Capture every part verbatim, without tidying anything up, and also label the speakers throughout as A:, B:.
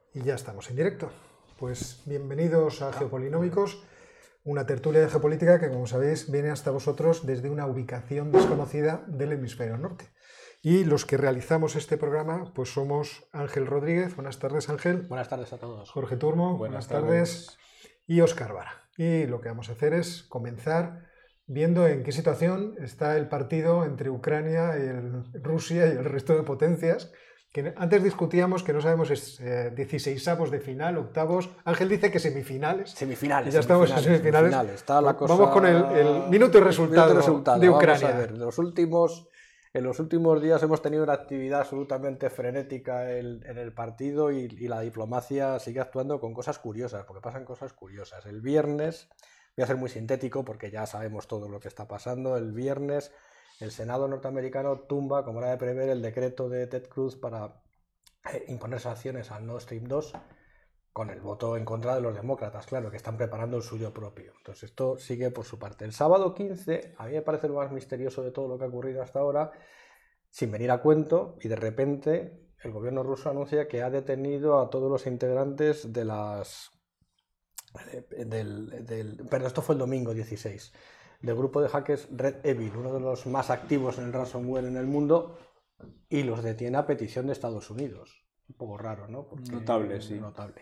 A: Y ya estamos en directo. Pues bienvenidos a Geopolinómicos, una tertulia de geopolítica que, como sabéis, viene hasta vosotros desde una ubicación desconocida del hemisferio norte. Y los que realizamos este programa, pues somos Ángel Rodríguez. Buenas tardes, Ángel.
B: Buenas tardes a todos.
A: Jorge Turmo.
C: Buenas,
A: Buenas tardes. tardes. Y Óscar Vara. Y lo que vamos a hacer es comenzar viendo en qué situación está el partido entre Ucrania y el, Rusia y el resto de potencias. Que antes discutíamos que no sabemos si es eh, dieciseisavos de final, octavos. Ángel dice que semifinales.
B: Semifinales.
A: Y ya estamos en semifinales.
B: semifinales. Está la cosa...
A: Vamos con el, el minuto y resultado,
B: minuto y resultado
A: de Ucrania.
B: Vamos a ver, los últimos, en los últimos días hemos tenido una actividad absolutamente frenética en, en el partido y, y la diplomacia sigue actuando con cosas curiosas, porque pasan cosas curiosas. El viernes, voy a ser muy sintético porque ya sabemos todo lo que está pasando, el viernes el Senado norteamericano tumba, como era de prever, el decreto de Ted Cruz para eh, imponer sanciones al Nord Stream dos con el voto en contra de los demócratas, claro, que están preparando el suyo propio. Entonces esto sigue por su parte. El sábado quince, a mí me parece lo más misterioso de todo lo que ha ocurrido hasta ahora, sin venir a cuento, y de repente el gobierno ruso anuncia que ha detenido a todos los integrantes de las... Del, del, pero esto fue el domingo dieciséis. Del grupo de hackers Red Evil, uno de los más activos en el ransomware en el mundo, y los detiene a petición de Estados Unidos. Un poco raro, ¿no? Porque
C: notable, sí.
B: Notable.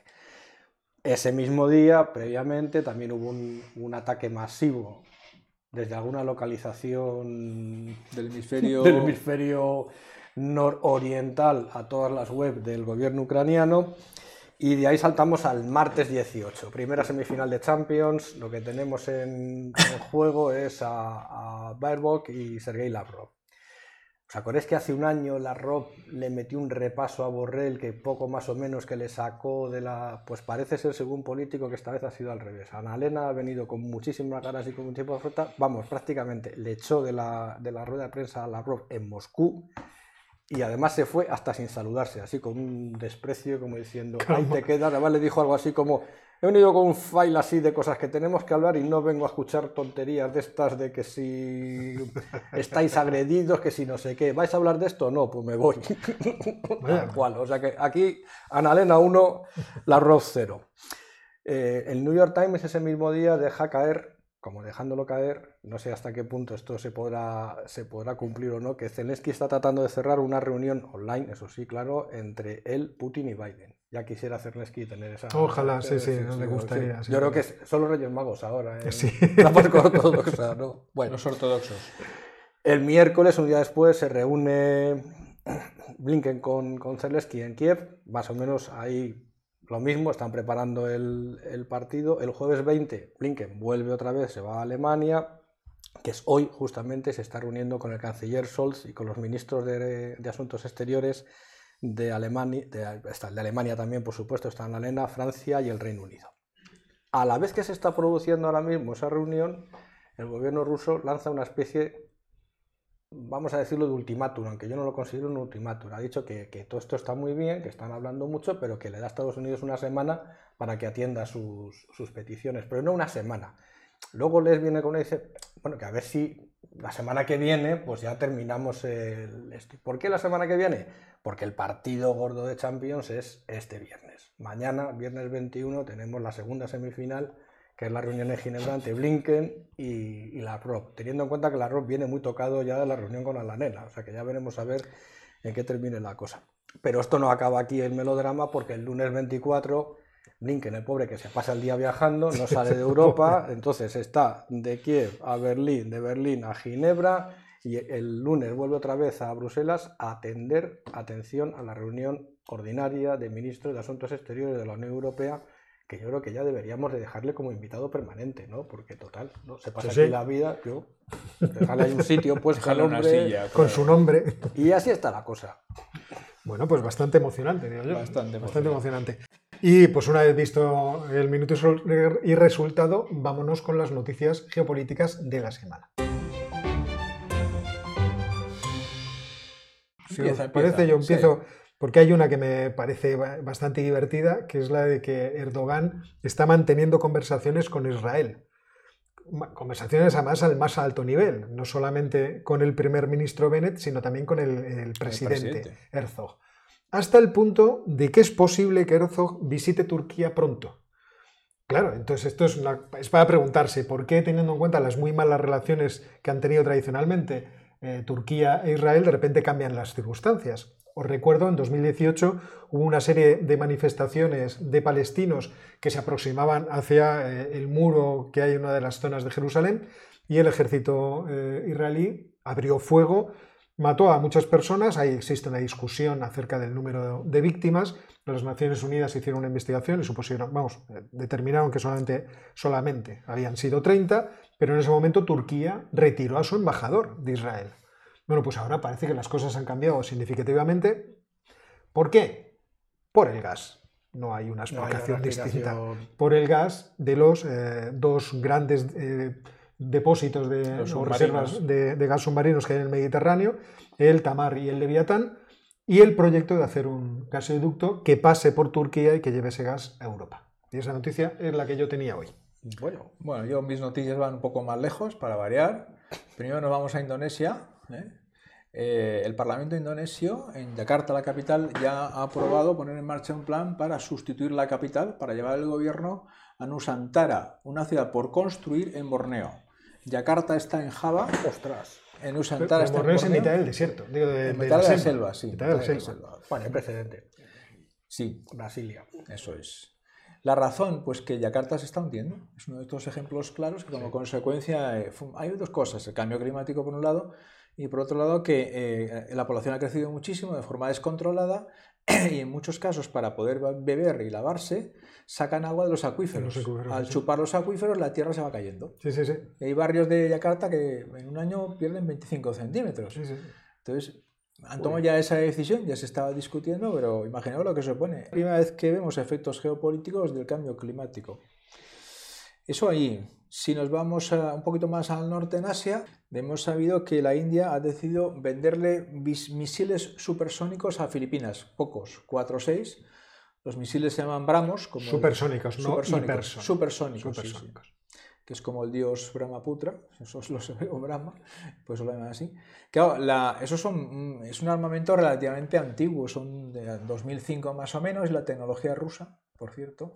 B: Ese mismo día, previamente, también hubo un, un ataque masivo desde alguna localización
C: del hemisferio,
B: del hemisferio nororiental a todas las webs del gobierno ucraniano. Y de ahí saltamos al martes dieciocho, primera semifinal de Champions. Lo que tenemos en, en juego es a, a Baerbock y Sergei Lavrov. ¿Os acordáis que hace un año Lavrov le metió un repaso a Borrell que poco más o menos que le sacó de la... Pues parece ser, según político, que esta vez ha sido al revés. Annalena ha venido con muchísimas ganas y con mucho tiempo de fruta. Vamos, prácticamente le echó de la, de la rueda de prensa a Lavrov en Moscú. Y además se fue hasta sin saludarse, así con un desprecio, como diciendo, ahí te quedas. Además le dijo algo así como, he venido con un file así de cosas que tenemos que hablar y no vengo a escuchar tonterías de estas de que si estáis agredidos, que si no sé qué. ¿Vais a hablar de esto? No, pues me voy. Tal cual. O sea que aquí, Annalena uno, Lavrov cero. Eh, el New York Times ese mismo día deja caer, como dejándolo caer, no sé hasta qué punto esto se podrá, se podrá cumplir o no, que Zelensky está tratando de cerrar una reunión online, eso sí, claro, entre él, Putin y Biden. Ya quisiera Zelensky tener esa...
A: Ojalá, sí, sí, no le gustaría.
B: Sí.
A: Sí,
B: Yo
A: sí.
B: creo que son los Reyes Magos ahora, ¿eh?
A: Sí.
B: La Pascua ortodoxa, ¿no? Bueno,
C: los ortodoxos.
B: El miércoles, un día después, se reúne Blinken con, con Zelensky en Kiev, más o menos ahí... Lo mismo, están preparando el, el partido. El jueves veinte, Blinken vuelve otra vez, se va a Alemania, que es hoy justamente, se está reuniendo con el canciller Scholz y con los ministros de, de Asuntos Exteriores de Alemania, de, de Alemania también, por supuesto, están Alemania, Francia y el Reino Unido. A la vez que se está produciendo ahora mismo esa reunión, el gobierno ruso lanza una especie, vamos a decirlo, de ultimátum, aunque yo no lo considero un ultimátum. Ha dicho que, que todo esto está muy bien, que están hablando mucho, pero que le da a Estados Unidos una semana para que atienda sus, sus peticiones, pero no una semana. Luego les viene con y dice, bueno, que a ver si la semana que viene pues ya terminamos el... Esto. ¿Por qué la semana que viene? Porque el partido gordo de Champions es este viernes. Mañana, viernes veintiuno, tenemos la segunda semifinal, que es la reunión en Ginebra entre Blinken y, y Lavrov, teniendo en cuenta que Lavrov viene muy tocado ya de la reunión con Annalena, o sea que ya veremos a ver en qué termine la cosa. Pero esto no acaba aquí el melodrama, porque el lunes veinticuatro, Blinken, el pobre que se pasa el día viajando, no sale de Europa, entonces está de Kiev a Berlín, de Berlín a Ginebra, y el lunes vuelve otra vez a Bruselas a atender, atención, a la reunión ordinaria de ministros de Asuntos Exteriores de la Unión Europea, que yo creo que ya deberíamos de dejarle como invitado permanente, ¿no? Porque total, ¿no? Se pasa sí, aquí sí. La vida, yo, dejarle ahí un sitio, pues con,
A: una silla, con su nombre.
B: Y así está la cosa.
A: Bueno, pues bastante emocionante, digo yo.
C: Bastante,
A: bastante emocionante. Y pues una vez visto el minuto y resultado, vámonos con las noticias geopolíticas de la semana. Si empieza, os parece, empieza. Yo empiezo... Sí. Porque hay una que me parece bastante divertida, que es la de que Erdogan está manteniendo conversaciones con Israel. Conversaciones además al más alto nivel, no solamente con el primer ministro Bennett, sino también con el, el, presidente, el presidente Herzog. hasta el punto de que es posible que Herzog visite Turquía pronto. Claro, entonces esto es, una, es para preguntarse por qué, teniendo en cuenta las muy malas relaciones que han tenido tradicionalmente eh, Turquía e Israel, de repente cambian las circunstancias. Os recuerdo, en dos mil dieciocho hubo una serie de manifestaciones de palestinos que se aproximaban hacia eh, el muro que hay en una de las zonas de Jerusalén y el ejército eh, israelí abrió fuego, mató a muchas personas. Ahí existe una discusión acerca del número de víctimas. Las Naciones Unidas hicieron una investigación y supusieron, vamos, determinaron que solamente, solamente habían sido treinta, pero en ese momento Turquía retiró a su embajador de Israel. Bueno, pues ahora parece que las cosas han cambiado significativamente. ¿Por qué? Por el gas. No hay una explicación, no hay una explicación distinta. Por el gas de los eh, dos grandes eh, depósitos de, o reservas de, de gas submarinos que hay en el Mediterráneo, el Tamar y el Leviatán, y el proyecto de hacer un gasoducto que pase por Turquía y que lleve ese gas a Europa. Y esa noticia es la que yo tenía hoy.
C: Bueno, bueno, yo mis noticias van un poco más lejos, para variar. Primero nos vamos a Indonesia. ¿eh? Eh, el Parlamento indonesio, en Yakarta, la capital, ya ha aprobado poner en marcha un plan para sustituir la capital, para llevar el gobierno a Nusantara, una ciudad por construir en Borneo. Yakarta está en Java.
B: ¡Ostras!
C: En Nusantara está en
A: Borneo es en mitad del desierto. Digo, de,
C: en
A: de
C: mitad
A: la
C: de la
A: selva,
C: selva, sí.
A: Mitad de la selva. selva.
B: Bueno, hay precedente.
C: Sí.
B: Brasilia.
C: Eso es. La razón, pues que Yakarta se está hundiendo. Es uno de estos ejemplos claros que como sí. consecuencia eh, hay dos cosas. El cambio climático por un lado y por otro lado que eh, la población ha crecido muchísimo de forma descontrolada y en muchos casos para poder beber y lavarse sacan agua de los acuíferos. Los acuíferos Al sí. chupar los acuíferos la tierra se va cayendo.
A: Sí, sí, sí.
C: Y hay barrios de Yakarta que en un año pierden veinticinco centímetros. Sí, sí. Entonces han tomado ya esa decisión, ya se estaba discutiendo, pero imaginaos lo que supone. La primera vez que vemos efectos geopolíticos del cambio climático. Eso ahí. Si nos vamos a, un poquito más al norte en Asia, hemos sabido que la India ha decidido venderle misiles supersónicos a Filipinas. Pocos, cuatro o seis. Los misiles se llaman BrahMos. Como
A: supersónicos,
C: el,
A: no
C: supersónicos. Supersónicos,
A: supersónicos.
C: Sí, sí. Que es como el dios Brahmaputra, eso es lo se ve, o Brahma, pues lo llaman así. Claro, la, eso son, es un armamento relativamente antiguo, son de dos mil cinco más o menos, y la tecnología rusa, por cierto.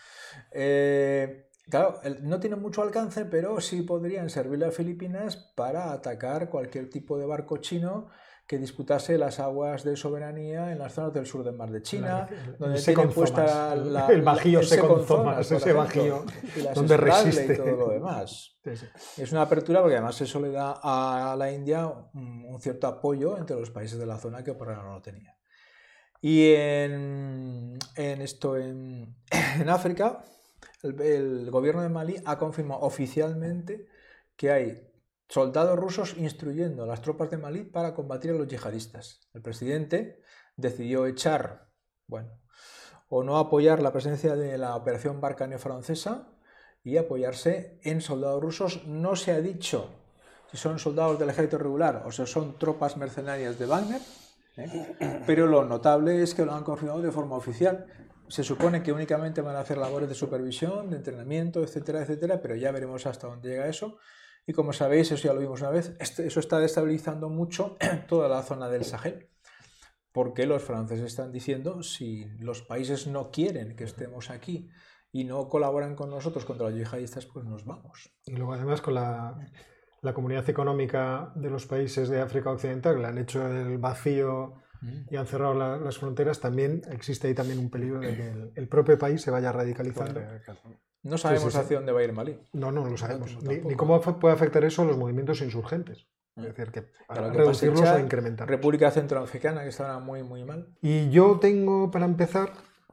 C: Eh, claro, no tienen mucho alcance, pero sí podrían servirle a Filipinas para atacar cualquier tipo de barco chino que disputase las aguas de soberanía en las zonas del sur del mar de China,
A: la,
C: donde tiene puesta la,
A: el bajío
C: el
A: Seconzomas, ese bajío donde resiste
C: y todo lo demás. Sí, sí. Es una apertura porque además eso le da a la India un, un cierto apoyo entre los países de la zona que por ahora no lo tenía. Y en, en esto en, en África, el, el gobierno de Malí ha confirmado oficialmente que hay soldados rusos instruyendo a las tropas de Malí para combatir a los yihadistas. El presidente decidió echar, bueno, o no apoyar la presencia de la operación Barkhane francesa y apoyarse en soldados rusos. No se ha dicho si son soldados del ejército regular o si son tropas mercenarias de Wagner, ¿eh? Pero lo notable es que lo han confirmado de forma oficial. Se supone que únicamente van a hacer labores de supervisión, de entrenamiento, etcétera, etcétera, pero ya veremos hasta dónde llega eso. Y como sabéis, eso ya lo vimos una vez, eso está destabilizando mucho toda la zona del Sahel, porque los franceses están diciendo, si los países no quieren que estemos aquí y no colaboran con nosotros contra los yihadistas, pues nos vamos.
A: Y luego además con la, la comunidad económica de los países de África Occidental, que le han hecho el vacío y han cerrado la, las fronteras, también existe ahí también un peligro de que el, el propio país se vaya radicalizando.
C: No sabemos
A: sí, sí, sí.
C: hacia dónde va a ir Malí.
A: No, no lo sabemos. No, ni, ni cómo puede afectar eso a los movimientos insurgentes. Es decir, que
C: para
A: reducirlos o incrementarlos.
C: República Centroafricana, que está muy, muy mal.
A: Y yo tengo, para empezar,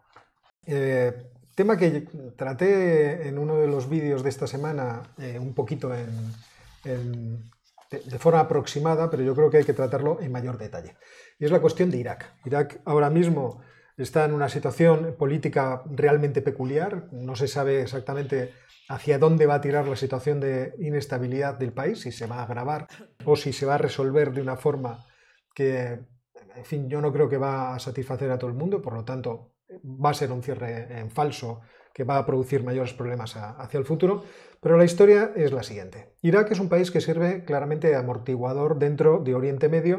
A: eh, tema que traté en uno de los vídeos de esta semana, eh, un poquito en, en, de, de forma aproximada, pero yo creo que hay que tratarlo en mayor detalle. Y es la cuestión de Irak. Irak ahora mismo está en una situación política realmente peculiar. No se sabe exactamente hacia dónde va a tirar la situación de inestabilidad del país, si se va a agravar o si se va a resolver de una forma que, en fin, yo no creo que va a satisfacer a todo el mundo, por lo tanto va a ser un cierre en falso que va a producir mayores problemas a, hacia el futuro. Pero la historia es la siguiente. Irak es un país que sirve claramente de amortiguador dentro de Oriente Medio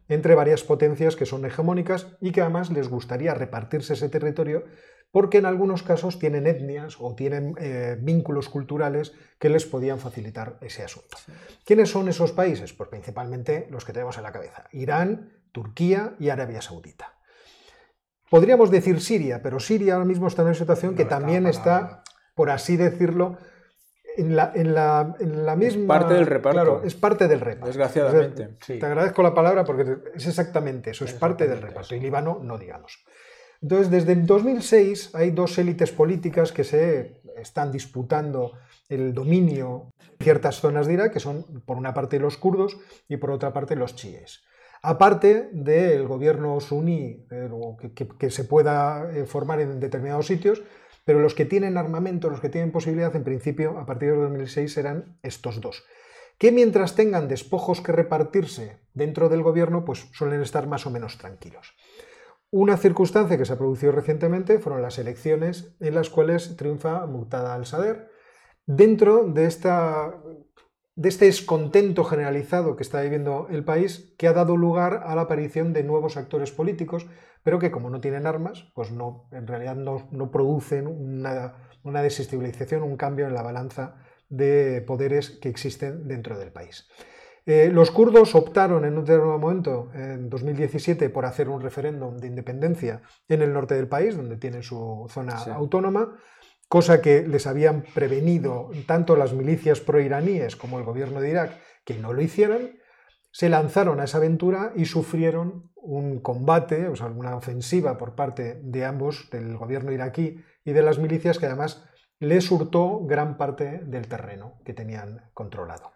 A: entre varias potencias que son hegemónicas y que además les gustaría repartirse ese territorio porque en algunos casos tienen etnias o tienen eh, vínculos culturales que les podían facilitar ese asunto. Sí. ¿Quiénes son esos países? Pues principalmente los que tenemos en la cabeza: Irán, Turquía y Arabia Saudita. Podríamos decir Siria, pero Siria ahora mismo está en una situación no, que también está, por así decirlo, en la, en la, en la misma...
C: Es parte del reparto.
A: Claro, es parte del reparto.
C: Desgraciadamente.
A: O sea, sí. Te agradezco la palabra porque es exactamente eso, es parte del reparto. Eso. Y Líbano, no digamos. Entonces, desde el dos mil seis hay dos élites políticas que se están disputando el dominio de ciertas zonas de Irak, que son por una parte los kurdos y por otra parte los chiíes. Aparte del gobierno suní eh, que, que, que se pueda eh, formar en determinados sitios, pero los que tienen armamento, los que tienen posibilidad, en principio, a partir de dos mil seis serán estos dos, que mientras tengan despojos que repartirse dentro del gobierno, pues suelen estar más o menos tranquilos. Una circunstancia que se ha producido recientemente fueron las elecciones en las cuales triunfa Muqtada al-Sadr. Dentro de, esta, de este descontento generalizado que está viviendo el país, que ha dado lugar a la aparición de nuevos actores políticos, pero que como no tienen armas, pues no, en realidad no, no producen una, una desestabilización, un cambio en la balanza de poderes que existen dentro del país. Eh, los kurdos optaron en un determinado momento, en dos mil diecisiete, por hacer un referéndum de independencia en el norte del país, donde tienen su zona sí. autónoma, cosa que les habían prevenido tanto las milicias proiraníes como el gobierno de Irak que no lo hicieran. Se lanzaron a esa aventura y sufrieron un combate, o sea, una ofensiva por parte de ambos, del gobierno iraquí y de las milicias, que además les hurtó gran parte del terreno que tenían controlado.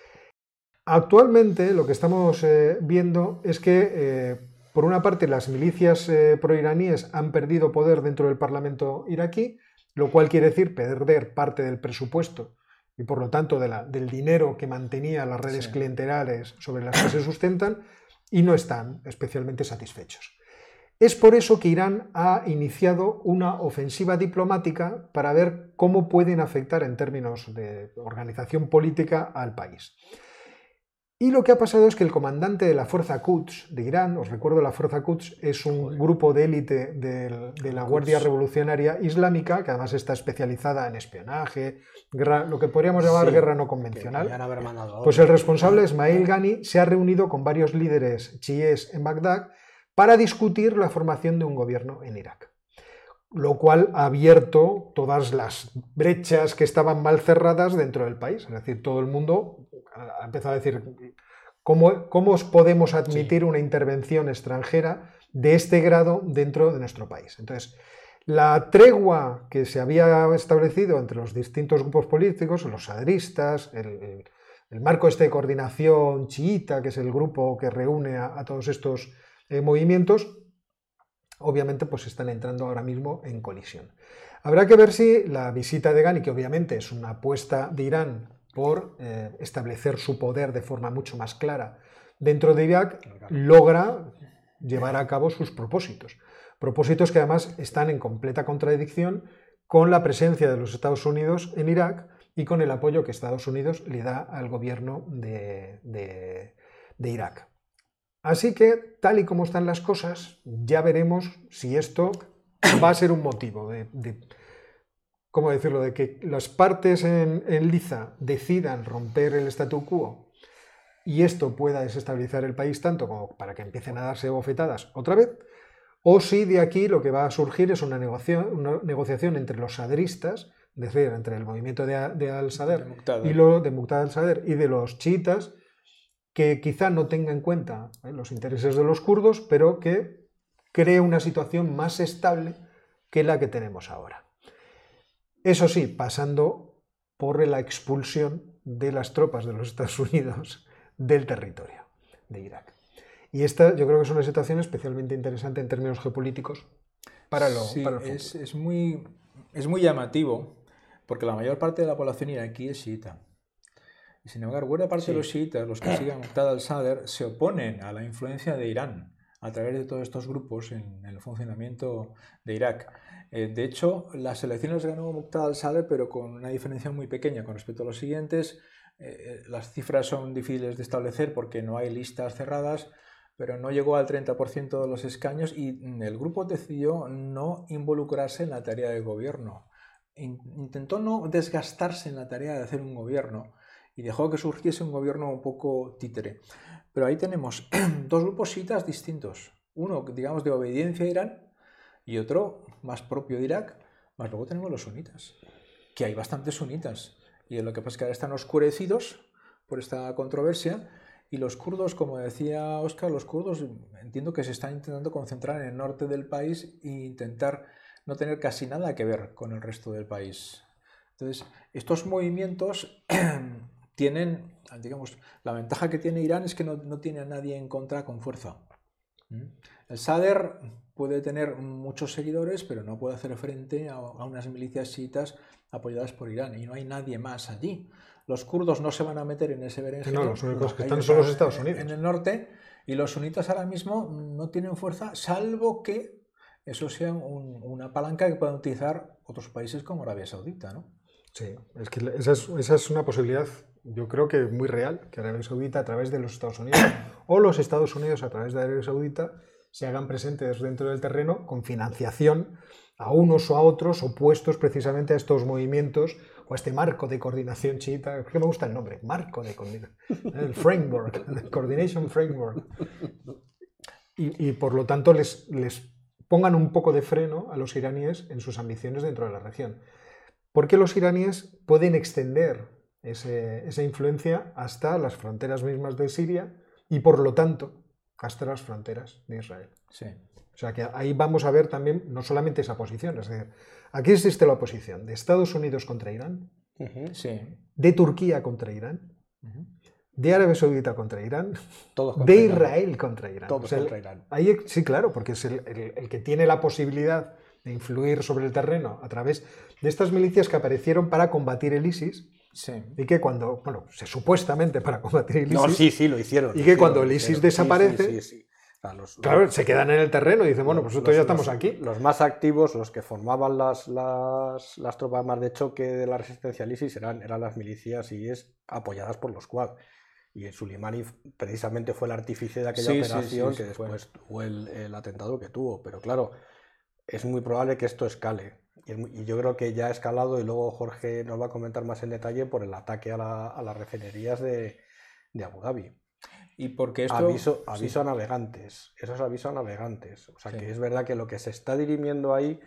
A: Actualmente lo que estamos eh, viendo es que, eh, por una parte, las milicias eh, proiraníes han perdido poder dentro del Parlamento iraquí, lo cual quiere decir perder parte del presupuesto y, por lo tanto, de la, del dinero que mantenía las redes sí. clientelares sobre las que se sustentan, y no están especialmente satisfechos. Es por eso que Irán ha iniciado una ofensiva diplomática para ver cómo pueden afectar en términos de organización política al país. Y lo que ha pasado es que el comandante de la Fuerza Quds de Irán, os recuerdo, la Fuerza Quds es un Joder. grupo de élite de, de la Guardia Revolucionaria Islámica, que además está especializada en espionaje, guerra, lo que podríamos llamar sí, guerra no convencional. Pues el responsable, Ismail Ghani, se ha reunido con varios líderes chiíes en Bagdad para discutir la formación de un gobierno en Irak, lo cual ha abierto todas las brechas que estaban mal cerradas dentro del país. Es decir, todo el mundo ha empezado a decir, ¿cómo, cómo podemos admitir sí. una intervención extranjera de este grado dentro de nuestro país? Entonces, la tregua que se había establecido entre los distintos grupos políticos, los sadristas, el, el, el marco este de coordinación chiita, que es el grupo que reúne a, a todos estos eh, movimientos, obviamente pues están entrando ahora mismo en colisión. Habrá que ver si la visita de Ghani, que obviamente es una apuesta de Irán por eh, establecer su poder de forma mucho más clara dentro de Irak, logra llevar a cabo sus propósitos. Propósitos que además están en completa contradicción con la presencia de los Estados Unidos en Irak y con el apoyo que Estados Unidos le da al gobierno de, de, de Irak. Así que, tal y como están las cosas, ya veremos si esto va a ser un motivo de, de ¿cómo decirlo?, de que las partes en, en liza decidan romper el statu quo y esto pueda desestabilizar el país tanto como para que empiecen a darse bofetadas otra vez, o si de aquí lo que va a surgir es una negociación, una negociación entre los sadristas, es decir, entre el movimiento de, de al-Sadr y lo de Muqtada al-Sadr y de los chiitas, que quizá no tenga en cuenta eh, los intereses de los kurdos, pero que cree una situación más estable que la que tenemos ahora. Eso sí, pasando por la expulsión de las tropas de los Estados Unidos del territorio de Irak. Y esta yo creo que es una situación especialmente interesante en términos geopolíticos para, lo,
C: sí,
A: para el futuro.
C: Es, es, muy, es muy llamativo, porque la mayor parte de la población iraquí es chiita. Y sin embargo, buena parte sí. de los chiitas, los que siguen Muqtada al-Sadr, se oponen a la influencia de Irán a través de todos estos grupos en, en el funcionamiento de Irak. Eh, de hecho, las elecciones ganó Muqtada al-Sadr, pero con una diferencia muy pequeña con respecto a los siguientes. Eh, las cifras son difíciles de establecer porque no hay listas cerradas, pero no llegó al treinta por ciento de los escaños y el grupo decidió no involucrarse en la tarea de gobierno. Intentó no desgastarse en la tarea de hacer un gobierno y dejó que surgiese un gobierno un poco títere. Pero ahí tenemos dos grupos chiitas distintos. Uno, digamos, de obediencia a Irán y otro más propio de Irak. Más luego tenemos los sunitas, que hay bastantes sunitas. Y lo que pasa es que ahora están oscurecidos por esta controversia. Y los kurdos, como decía Óscar, los kurdos entiendo que se están intentando concentrar en el norte del país e intentar no tener casi nada que ver con el resto del país. Entonces, estos movimientos tienen, digamos, la ventaja que tiene Irán es que no, no tiene a nadie en contra con fuerza. El Sadr puede tener muchos seguidores, pero no puede hacer frente a, a unas milicias chiitas apoyadas por Irán, y no hay nadie más allí. Los kurdos no se van a meter en ese berenjeno.
A: No, los únicos que están son los Estados Unidos.
C: En el norte, y los sunitas ahora mismo no tienen fuerza, salvo que eso sea un, una palanca que puedan utilizar otros países como Arabia Saudita, ¿no?
A: Sí, es que esa es, esa es una posibilidad, yo creo que muy real, que Arabia Saudita a través de los Estados Unidos o los Estados Unidos a través de Arabia Saudita se hagan presentes dentro del terreno con financiación a unos o a otros opuestos precisamente a estos movimientos o a este marco de coordinación chiita. Es que me gusta el nombre, marco de coordinación, el framework, el coordination framework. Y, y por lo tanto les, les pongan un poco de freno a los iraníes en sus ambiciones dentro de la región. Porque los iraníes pueden extender ese, esa influencia hasta las fronteras mismas de Siria y por lo tanto hasta las fronteras de Israel.
C: Sí.
A: O sea que ahí vamos a ver también no solamente esa posición, es decir, aquí existe la oposición de Estados Unidos contra Irán,
C: uh-huh. sí.
A: de Turquía contra Irán, uh-huh. de Arabia Saudita contra Irán,
B: Todos contra
A: de
B: Irán.
A: Israel contra Irán.
B: Todos
A: o sea,
B: contra Irán.
A: Ahí, sí, claro, porque es el, el, el que tiene la posibilidad de influir sobre el terreno a través de estas milicias que aparecieron para combatir el ISIS.
C: Sí.
A: Y que cuando, bueno, se, supuestamente para combatir el ISIS.
B: No, sí, sí, lo hicieron.
A: Y que
B: hicieron,
A: cuando el ISIS
B: hicieron.
A: desaparece,
B: sí, sí, sí, sí. O sea, los,
A: claro,
B: los,
A: se quedan en el terreno y dicen, bueno, pues nosotros
B: los,
A: ya estamos
B: los,
A: aquí.
B: Los más activos, los que formaban las, las, las tropas más de choque de la resistencia al ISIS eran, eran las milicias IES apoyadas por los Quad. Y Soleimani precisamente fue el artífice de aquella
C: sí,
B: operación
C: sí, sí,
B: que
C: sí,
B: después tuvo el, el atentado que tuvo. Pero claro, es muy probable que esto escale. Y yo creo que ya ha escalado y luego Jorge nos va a comentar más en detalle por el ataque a, la, a las refinerías de, de Abu Dhabi.
C: Y porque esto...
B: Aviso, aviso
C: sí.
B: a navegantes, eso es aviso a navegantes. O sea
C: Sí.
B: que es verdad que lo que se está dirimiendo ahí,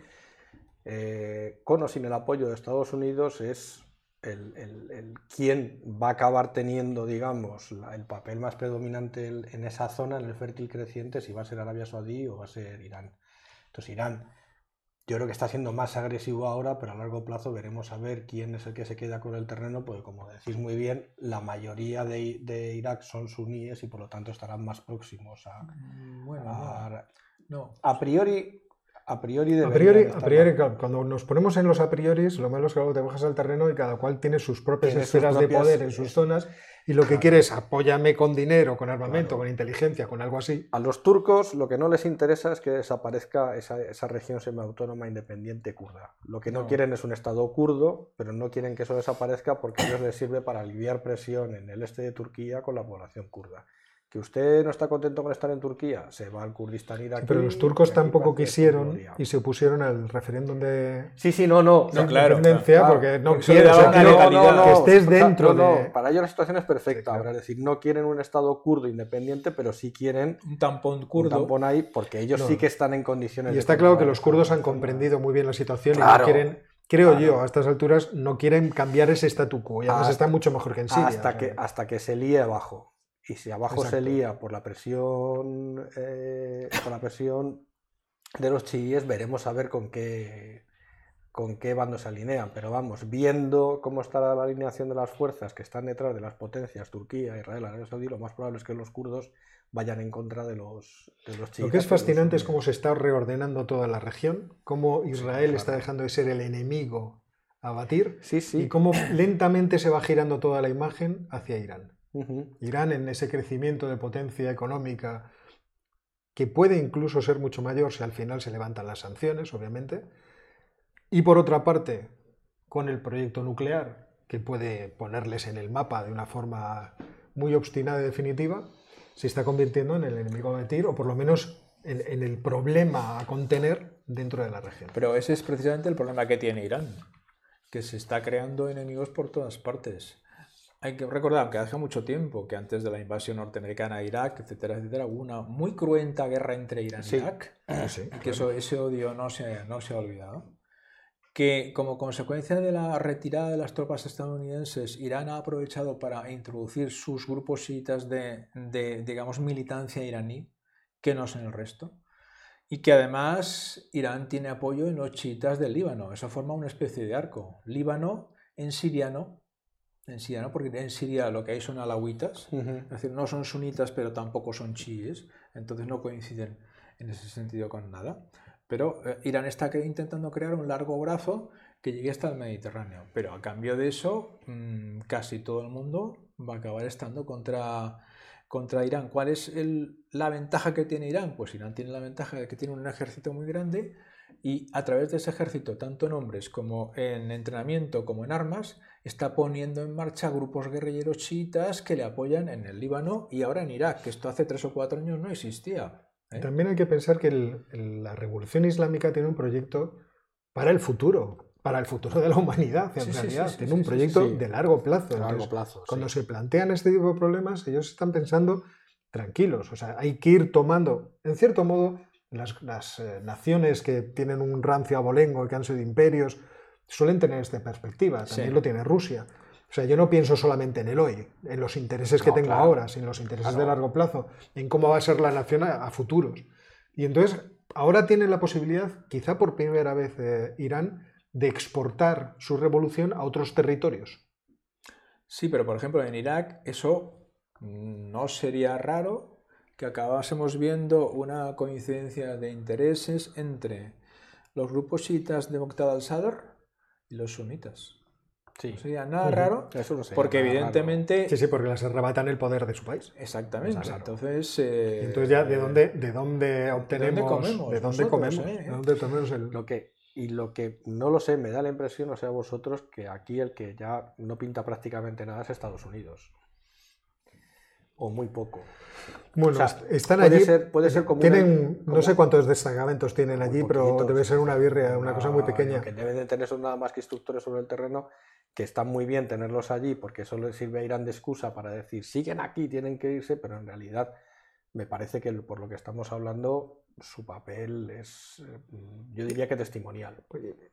B: eh, con o sin el apoyo de Estados Unidos, es el, el, el quién va a acabar teniendo, digamos, la, el papel más predominante en, en esa zona, en el fértil creciente, si va a ser Arabia Saudí o va a ser Irán. Entonces Irán... Yo creo que está siendo más agresivo ahora, pero a largo plazo veremos a ver quién es el que se queda con el terreno, porque como decís muy bien, la mayoría de, de Irak son suníes y por lo tanto estarán más próximos a...
C: Bueno,
B: a,
C: no. no.
B: A priori... A priori,
A: a priori, a priori claro, cuando nos ponemos en los a priori, lo malo es que luego te bajas al terreno y cada cual tiene sus propias
B: tiene
A: esferas
B: sus propias,
A: de poder en sus zonas y lo que
B: claro.
A: quiere es apóyame con dinero, con armamento,
B: Claro.
A: con inteligencia, con algo así.
B: A los turcos lo que no les interesa es que desaparezca esa, esa región semiautónoma independiente kurda. Lo que no,
C: No.
B: quieren es un estado kurdo, pero no quieren que eso desaparezca porque a ellos les sirve para aliviar presión en el este de Turquía con la población kurda. Que usted no está contento con estar en Turquía, se va al Kurdistán iraquí.
A: Sí, pero los turcos tampoco quisieron
B: gloria.
A: y se opusieron al referéndum de
B: Sí, sí, no, no.
C: No,
B: no
C: claro,
A: independencia
B: claro.
A: porque no
C: Porque
A: quieren
C: le
A: o sea,
C: daban
A: quieren
C: una legalidad.
A: que estés
B: o sea,
A: dentro
B: no, no,
A: de...
B: para ellos la situación es perfecta.
A: Sí, claro.
B: Ahora, es decir, no quieren un estado kurdo independiente, pero sí quieren
C: Un tampón
B: un
C: kurdo.
B: tampón ahí porque ellos
A: No.
B: sí que están en condiciones
A: Y
B: de
A: está claro que
B: controlar
A: los kurdos
B: esa
A: han
B: zona.
A: comprendido muy bien la situación y
B: Claro,
A: no quieren, creo
B: claro.
A: yo, a estas alturas, no quieren cambiar ese statu quo. Y además
B: Hasta-
A: está mucho mejor que en Siria.
B: hasta,
A: o sea,
B: que, hasta que se líe abajo. Y si abajo
A: Exacto.
B: se lía por la presión eh, por la presión de los chiíes, veremos a ver con qué con qué bando se alinean. Pero vamos, viendo cómo está la alineación de las fuerzas que están detrás de las potencias, Turquía, Israel, Arabia Saudí, lo más probable es que los kurdos vayan en contra de los, de los chiíes.
A: Lo que es fascinante es cómo se está reordenando toda la región, cómo Israel
B: claro.
A: está dejando de ser el enemigo a batir
B: Sí, sí.
A: y cómo lentamente se va girando toda la imagen hacia Irán.
B: Uh-huh.
A: Irán en ese crecimiento de potencia económica que puede incluso ser mucho mayor si al final se levantan las sanciones, obviamente. Y por otra parte, con el proyecto nuclear, que puede ponerles en el mapa de una forma muy obstinada y definitiva, se está convirtiendo en el enemigo a batir o por lo menos en, en el problema a contener dentro de la región.
C: Pero ese es precisamente el problema que tiene Irán, que se está creando enemigos por todas partes. Hay que recordar que hace mucho tiempo, que antes de la invasión norteamericana a Irak, etcétera, etcétera, hubo una muy cruenta guerra entre Irán y
B: Sí.
C: Irak,
A: Sí,
C: y que eso, ese odio no se, no se ha olvidado. Que como consecuencia de la retirada de las tropas estadounidenses, Irán ha aprovechado para introducir sus grupos chiitas de, de, digamos, militancia iraní, que no son el resto. Y que además Irán tiene apoyo en los chiitas del Líbano. Eso forma una especie de arco. Líbano en siriano, en siriano, porque en Siria lo que hay son alawitas,
B: Uh-huh.
C: es decir, no son sunitas, pero tampoco son chiíes, entonces no coinciden en ese sentido con nada. Pero eh, Irán está cre- intentando crear un largo brazo que llegue hasta el Mediterráneo, pero a cambio de eso, mmm, casi todo el mundo va a acabar estando contra, contra Irán. ¿Cuál es el, la ventaja que tiene Irán? Pues Irán tiene la ventaja de que tiene un ejército muy grande y a través de ese ejército, tanto en hombres como en entrenamiento como en armas, está poniendo en marcha grupos guerrilleros chiitas que le apoyan en el Líbano y ahora en Irak, que esto hace tres o cuatro años no existía. ¿eh?
A: También hay que pensar que el, el, la revolución islámica tiene un proyecto para el futuro, para el futuro de la humanidad, en
C: Sí, sí,
A: realidad.
C: sí, sí,
A: tiene
C: sí,
A: un
C: sí,
A: proyecto
B: sí.
A: de largo plazo.
B: A largo
A: Entonces,
B: plazo,
A: cuando
B: sí.
A: se plantean este tipo de problemas, ellos están pensando tranquilos. O sea, hay que ir tomando, en cierto modo, las, las eh, naciones que tienen un rancio abolengo y que han sido imperios, suelen tener esta perspectiva. También
C: Sí.
A: lo tiene Rusia. O sea, yo no pienso solamente en el hoy, en los intereses que
B: No,
A: tengo
B: claro.
A: ahora, sino en los intereses
B: Claro.
A: de largo plazo, en cómo va a ser la nación a, a futuros. Y entonces, ahora tiene la posibilidad, quizá por primera vez eh, Irán, de exportar su revolución a otros territorios.
C: Sí, pero por ejemplo en Irak eso no sería raro que acabásemos viendo una coincidencia de intereses entre los grupos chiitas de Muqtada al-Sadr y los sunitas.
B: Sí.
C: No sería nada
A: Ujú.
C: raro,
B: Eso no sería
C: porque
B: nada
C: evidentemente...
A: Sí, sí, porque les arrebatan el poder de su país.
C: Exactamente.
B: Claro.
C: Entonces, eh,
A: Entonces ya, ¿de dónde, de dónde obtenemos?
C: comemos
A: ¿De dónde
C: nosotros,
A: comemos?
C: eh?
A: ¿De dónde tomemos el...?
B: Lo que, y lo que no lo sé, me da la impresión, no sé a vosotros, que aquí el que ya no pinta prácticamente nada es Estados Unidos. O muy poco.
A: Bueno,
B: O sea,
A: est- están
B: puede
A: allí,
B: ser- puede ser como
A: tienen,
B: una-
A: no
B: como-
A: sé cuántos destacamentos tienen
B: Muy
A: allí, pero
B: poquitos.
A: debe ser una birria, una cosa muy
B: Lo
A: pequeña.
B: que deben de tener son nada más que instructores sobre el terreno, que están muy bien tenerlos allí, porque eso les sirve a Irán de excusa para decir, siguen aquí, tienen que irse, pero en realidad me parece que por lo que estamos hablando, su papel es, eh, yo diría que testimonial.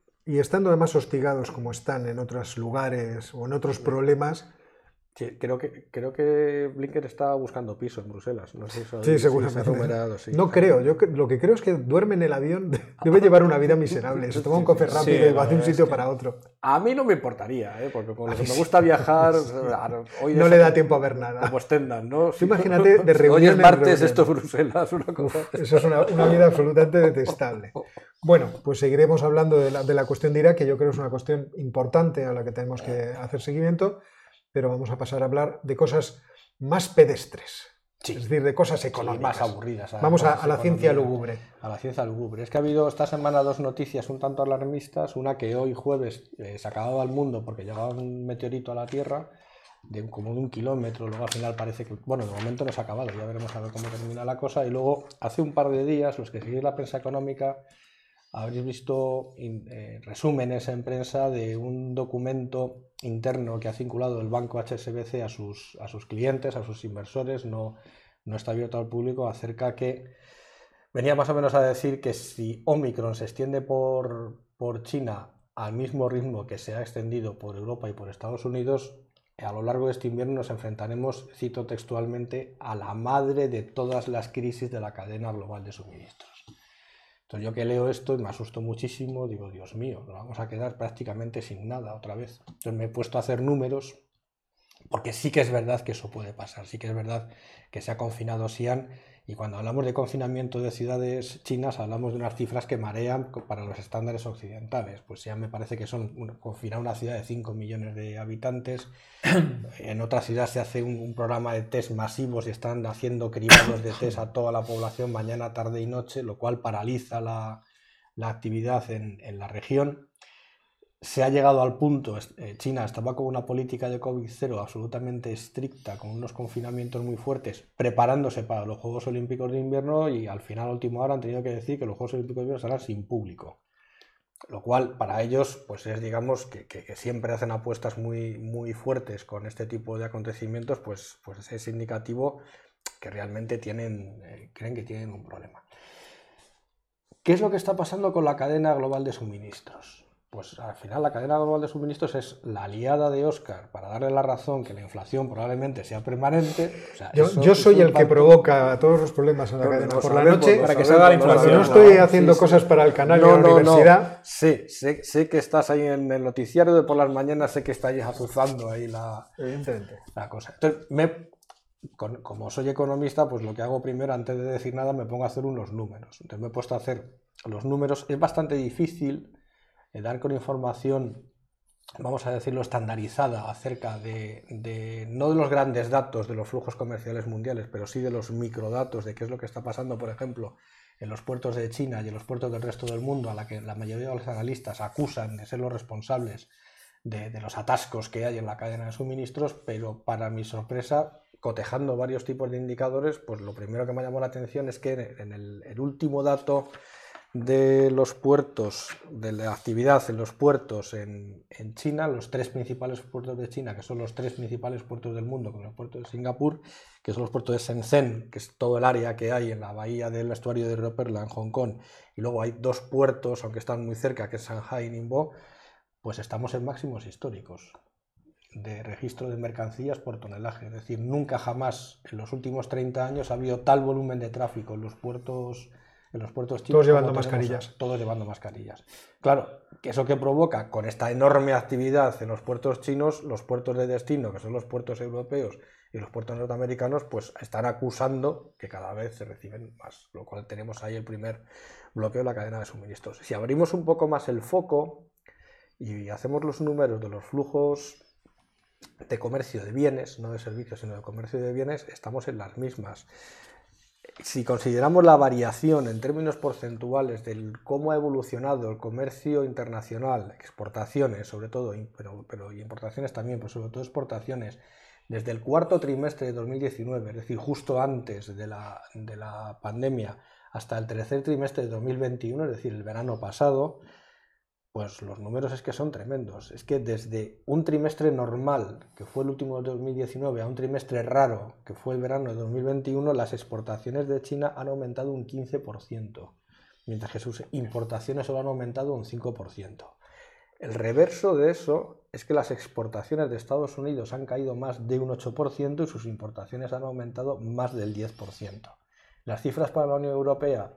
A: Y estando además hostigados como están en otros lugares o en otros problemas,
B: Sí, creo que, creo que Blinken está buscando piso en Bruselas. No sé si eso-
A: sí,
B: si
A: seguramente.
B: se ha rumoreado, sí.
A: No creo, yo cre- lo que creo es que duerme en el avión, debe llevar una vida miserable, se toma un café
B: Sí,
A: rápido
C: sí,
A: y va
C: la
A: de un
C: verdad
A: sitio
C: es que-
A: para otro.
B: A mí no me importaría, ¿eh? Porque con lo que me gusta viajar, hoy
A: No
B: es-
A: le da tiempo a ver nada.
B: como Stendhal, ¿no?
A: Tú imagínate de reunión
B: Hoy es
A: en
B: martes,
A: reunión.
B: esto es Bruselas, una cosa.
A: Eso es una, una vida absolutamente detestable. Bueno, pues seguiremos hablando de la, de la cuestión de Irak, que yo creo es una cuestión importante a la que tenemos que hacer seguimiento, pero vamos a pasar a hablar de cosas más pedestres,
B: Sí.
A: es decir, de cosas
B: Sí,
A: económicas.
B: más aburridas.
A: Vamos a,
B: además,
A: a la ciencia
B: economía.
A: lúgubre.
B: A la ciencia lúgubre. Es que ha habido esta semana dos noticias un tanto alarmistas. Una que hoy jueves eh, se acababa el mundo porque llegaba un meteorito a la Tierra de un- como de un kilómetro. Luego al final parece que, bueno, de momento no se ha acabado. Ya veremos a ver cómo termina la cosa. Y luego hace un par de días, los que seguís la prensa económica, habréis visto in- eh, resúmenes en prensa de un documento interno que ha vinculado el banco H S B C a sus, a sus clientes, a sus inversores. No, no está abierto al público, acerca que venía más o menos a decir que si Omicron se extiende por, por China al mismo ritmo que se ha extendido por Europa y por Estados Unidos, a lo largo de este invierno nos enfrentaremos, cito textualmente, a la madre de todas las crisis de la cadena global de suministros. Entonces yo que leo esto y me asusto muchísimo, digo, Dios mío, nos vamos a quedar prácticamente sin nada otra vez. Entonces me he puesto a hacer números, porque sí que es verdad que eso puede pasar, sí que es verdad que se ha confinado Xi'an, y cuando hablamos de confinamiento de ciudades chinas hablamos de unas cifras que marean para los estándares occidentales. Pues Xi'an me parece que son una, confinar una ciudad de cinco millones de habitantes. En otra ciudad se hace un, un programa de test masivos y están haciendo cribados de test a toda la población mañana, tarde y noche, lo cual paraliza la, la actividad en, en la región. se ha llegado al punto, eh, China estaba con una política de COVID cero absolutamente estricta, con unos confinamientos muy fuertes, preparándose para los Juegos Olímpicos de Invierno, y al final, a última hora, han tenido que decir que los Juegos Olímpicos de Invierno serán sin público. Lo cual para ellos pues es, digamos, que, que, que siempre hacen apuestas muy, muy fuertes con este tipo de acontecimientos, pues, pues es indicativo que realmente tienen, eh, creen que tienen un problema. ¿Qué es lo que está pasando con la cadena global de suministros? Pues al final la cadena global de suministros es la aliada de Óscar para darle la razón que la inflación probablemente sea permanente. O sea,
A: yo,
B: eso,
A: yo soy el que
B: tanto...
A: provoca todos los problemas en la
B: no,
A: cadena
B: no,
A: por
B: sabemos,
A: la noche
C: para que
A: se
C: haga la inflación.
A: No estoy haciendo
B: sí,
A: cosas
B: sí.
A: para el canal
B: no,
A: de la
B: no,
A: universidad.
B: No. Sí, sé, sé que estás ahí en el noticiario de por las mañanas, sé que estáis azuzando ahí la,
A: Evidentemente.
B: la cosa. Entonces, me, con, como soy economista, pues lo que hago primero, antes de decir nada, me pongo a hacer unos números. Entonces me he puesto a hacer los números. Es bastante difícil eh, dar con información, vamos a decirlo, estandarizada acerca de, de, no de los grandes datos de los flujos comerciales mundiales, pero sí de los microdatos de qué es lo que está pasando, por ejemplo, en los puertos de China y en los puertos del resto del mundo, a la que la mayoría de los analistas acusan de ser los responsables de, de los atascos que hay en la cadena de suministros, pero para mi sorpresa, cotejando varios tipos de indicadores, pues lo primero que me llamó la atención es que en el, el último dato de los puertos, de la actividad en los puertos en, en China, los tres principales puertos de China, que son los tres principales puertos del mundo, como el puerto de Singapur, que son los puertos de Shenzhen, que es todo el área que hay en la bahía del estuario de Río Perla en Hong Kong, y luego hay dos puertos, aunque están muy cerca, que es Shanghai y Ningbo, pues estamos en máximos históricos de registro de mercancías por tonelaje. Es decir, nunca jamás en los últimos treinta años ha habido tal volumen de tráfico en los puertos en los puertos chinos.
A: Todos llevando mascarillas.
B: Todos llevando mascarillas. Claro, que eso que provoca con esta enorme actividad en los puertos chinos, los puertos de destino, que son los puertos europeos y los puertos norteamericanos, pues están acusando que cada vez se reciben más, lo cual tenemos ahí el primer bloqueo de la cadena de suministros. Si abrimos un poco más el foco y hacemos los números de los flujos de comercio de bienes, no de servicios, sino de comercio de bienes, estamos en las mismas. Si consideramos la variación en términos porcentuales del cómo ha evolucionado el comercio internacional, exportaciones sobre todo, pero, pero importaciones también, pero sobre todo exportaciones, desde el cuarto trimestre de dos mil diecinueve, es decir, justo antes de la, de la pandemia, hasta el tercer trimestre de dos mil veintiuno, es decir, el verano pasado, pues los números es que son tremendos. Es que desde un trimestre normal, que fue el último de dos mil diecinueve, a un trimestre raro, que fue el verano de dos mil veintiuno, las exportaciones de China han aumentado un quince por ciento, mientras que sus importaciones solo han aumentado un cinco por ciento. El reverso de eso es que las exportaciones de Estados Unidos han caído más de un ocho por ciento y sus importaciones han aumentado más del diez por ciento. Las cifras para la Unión Europea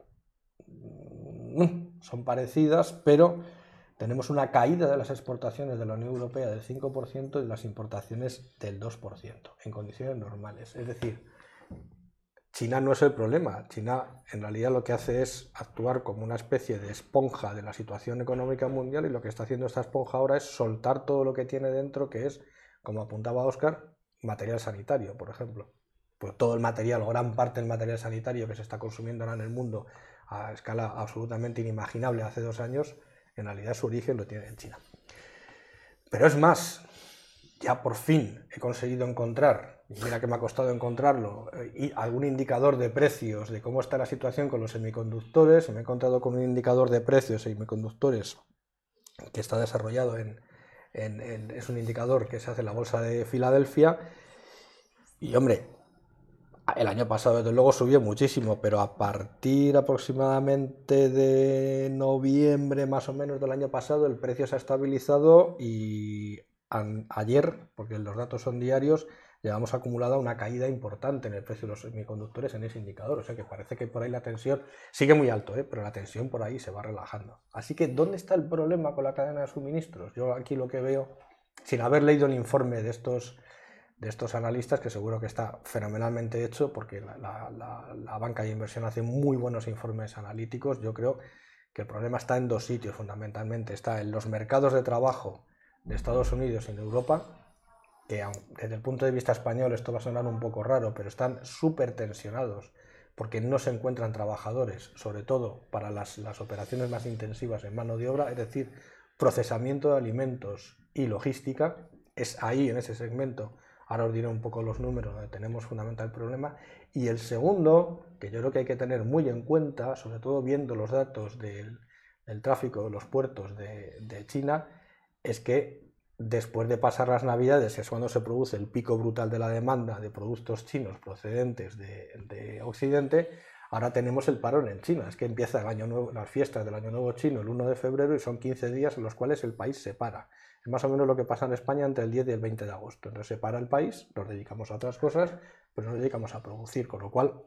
B: mmm, son parecidas, pero tenemos una caída de las exportaciones de la Unión Europea del cinco por ciento y las importaciones del dos por ciento en condiciones normales. Es decir, China no es el problema. China en realidad lo que hace es actuar como una especie de esponja de la situación económica mundial, y lo que está haciendo esta esponja ahora es soltar todo lo que tiene dentro, que es, como apuntaba Óscar, material sanitario, por ejemplo. Pues todo el material, o gran parte del material sanitario que se está consumiendo ahora en el mundo a escala absolutamente inimaginable hace dos años, en realidad su origen lo tiene en China. Pero es más, ya por fin he conseguido encontrar, y mira que me ha costado encontrarlo, y algún indicador de precios de cómo está la situación con los semiconductores. Me he encontrado con un indicador de precios de semiconductores que está desarrollado en, en, en es un indicador que se hace en la bolsa de Filadelfia, y hombre, el año pasado desde luego subió muchísimo, pero a partir aproximadamente de noviembre más o menos del año pasado el precio se ha estabilizado, y a, ayer, porque los datos son diarios, llevamos acumulada una caída importante en el precio de los semiconductores en ese indicador. O sea que parece que por ahí la tensión sigue muy alto, ¿eh? Pero la tensión por ahí se va relajando. Así que, ¿dónde está el problema con la cadena de suministros? Yo aquí lo que veo, sin haber leído el informe de estos... de estos analistas, que seguro que está fenomenalmente hecho, porque la, la, la, la banca de inversión hace muy buenos informes analíticos. Yo creo que el problema está en dos sitios fundamentalmente. Está en los mercados de trabajo de Estados Unidos y en Europa, que desde el punto de vista español esto va a sonar un poco raro, pero están súper tensionados porque no se encuentran trabajadores, sobre todo para las, las operaciones más intensivas en mano de obra, es decir, procesamiento de alimentos y logística. Es ahí, en ese segmento, ahora os diré un poco los números donde tenemos fundamental problema. Y el segundo, que yo creo que hay que tener muy en cuenta, sobre todo viendo los datos del, del tráfico de los puertos de, de China, es que después de pasar las Navidades, que es cuando se produce el pico brutal de la demanda de productos chinos procedentes de, de Occidente, ahora tenemos el parón en China. Es que empieza el año nuevo, las fiestas del Año Nuevo Chino el uno de febrero y son quince días en los cuales el país se para. Es más o menos lo que pasa en España entre el diez y el veinte de agosto. Entonces se para el país, nos dedicamos a otras cosas, pero nos dedicamos a producir, con lo cual,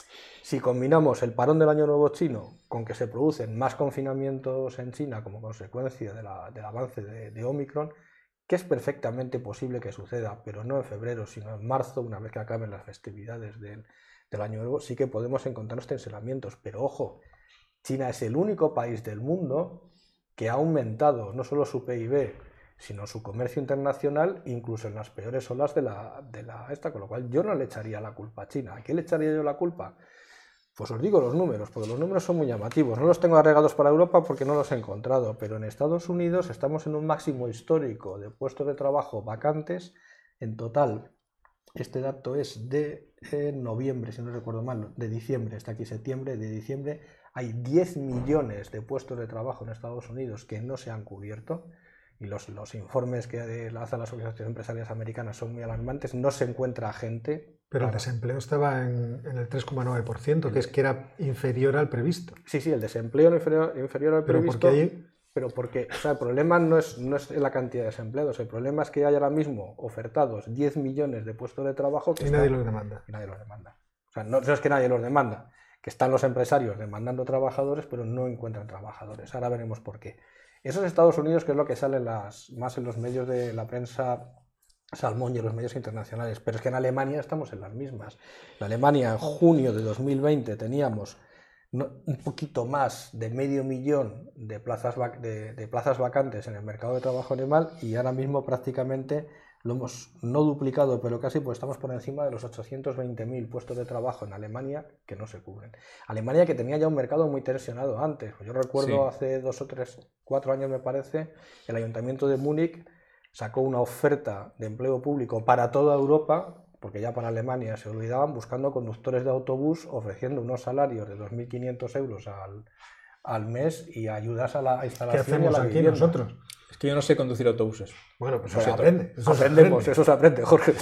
B: si combinamos el parón del Año Nuevo Chino con que se producen más confinamientos en China como consecuencia de la, del avance de, de Omicron, que es perfectamente posible que suceda, pero no en febrero, sino en marzo, una vez que acaben las festividades del, del Año Nuevo, sí que podemos encontrarnos tensionamientos. Pero ojo, China es el único país del mundo que ha aumentado no solo su P I B, sino su comercio internacional, incluso en las peores olas de la, de la esta, con lo cual yo no le echaría la culpa a China. ¿A qué le echaría yo la culpa? Pues os digo los números, porque los números son muy llamativos. No los tengo agregados para Europa porque no los he encontrado, pero en Estados Unidos estamos en un máximo histórico de puestos de trabajo vacantes. En total, este dato es de eh, noviembre, si no recuerdo mal, de diciembre, está aquí septiembre, de diciembre, hay diez millones de puestos de trabajo en Estados Unidos que no se han cubierto. Y los, los informes que hacen las organizaciones empresariales americanas son muy alarmantes, no se encuentra gente.
A: Pero
B: para...
A: el desempleo estaba en, en el tres coma nueve por ciento, que es que era inferior al previsto.
B: Sí, sí, el desempleo era inferior, inferior al
A: pero
B: previsto,
A: porque ahí...
B: pero porque o sea, el problema no es, no es la cantidad de desempleados, el problema es que hay ahora mismo ofertados diez millones de puestos de trabajo que
A: y
B: están,
A: nadie los demanda.
B: Y nadie los demanda. O sea, no, no es que nadie los demanda, que están los empresarios demandando trabajadores, pero no encuentran trabajadores. Ahora veremos por qué. Eso es Estados Unidos, que es lo que sale las, más en los medios de la prensa salmón y en los medios internacionales, pero es que en Alemania estamos en las mismas. En Alemania, en junio de dos mil veinte, teníamos no, un poquito más de medio millón de plazas, de, de plazas vacantes en el mercado de trabajo alemán y ahora mismo prácticamente lo hemos no duplicado, pero casi, pues estamos por encima de los ochocientos veinte mil puestos de trabajo en Alemania que no se cubren. Alemania, que tenía ya un mercado muy tensionado antes. Yo recuerdo sí. hace dos o tres, cuatro años me parece, el Ayuntamiento de Múnich sacó una oferta de empleo público para toda Europa, porque ya para Alemania se olvidaban, buscando conductores de autobús, ofreciendo unos salarios de dos mil quinientos euros al, al mes y ayudas a la instalación.
A: ¿Qué hacemos
B: y a la
A: aquí
B: vivienda.
A: Nosotros?
C: Es que yo no sé conducir autobuses.
A: Bueno, pues eso se aprende.
B: Eso Aprendemos, se aprende. eso se aprende, Jorge.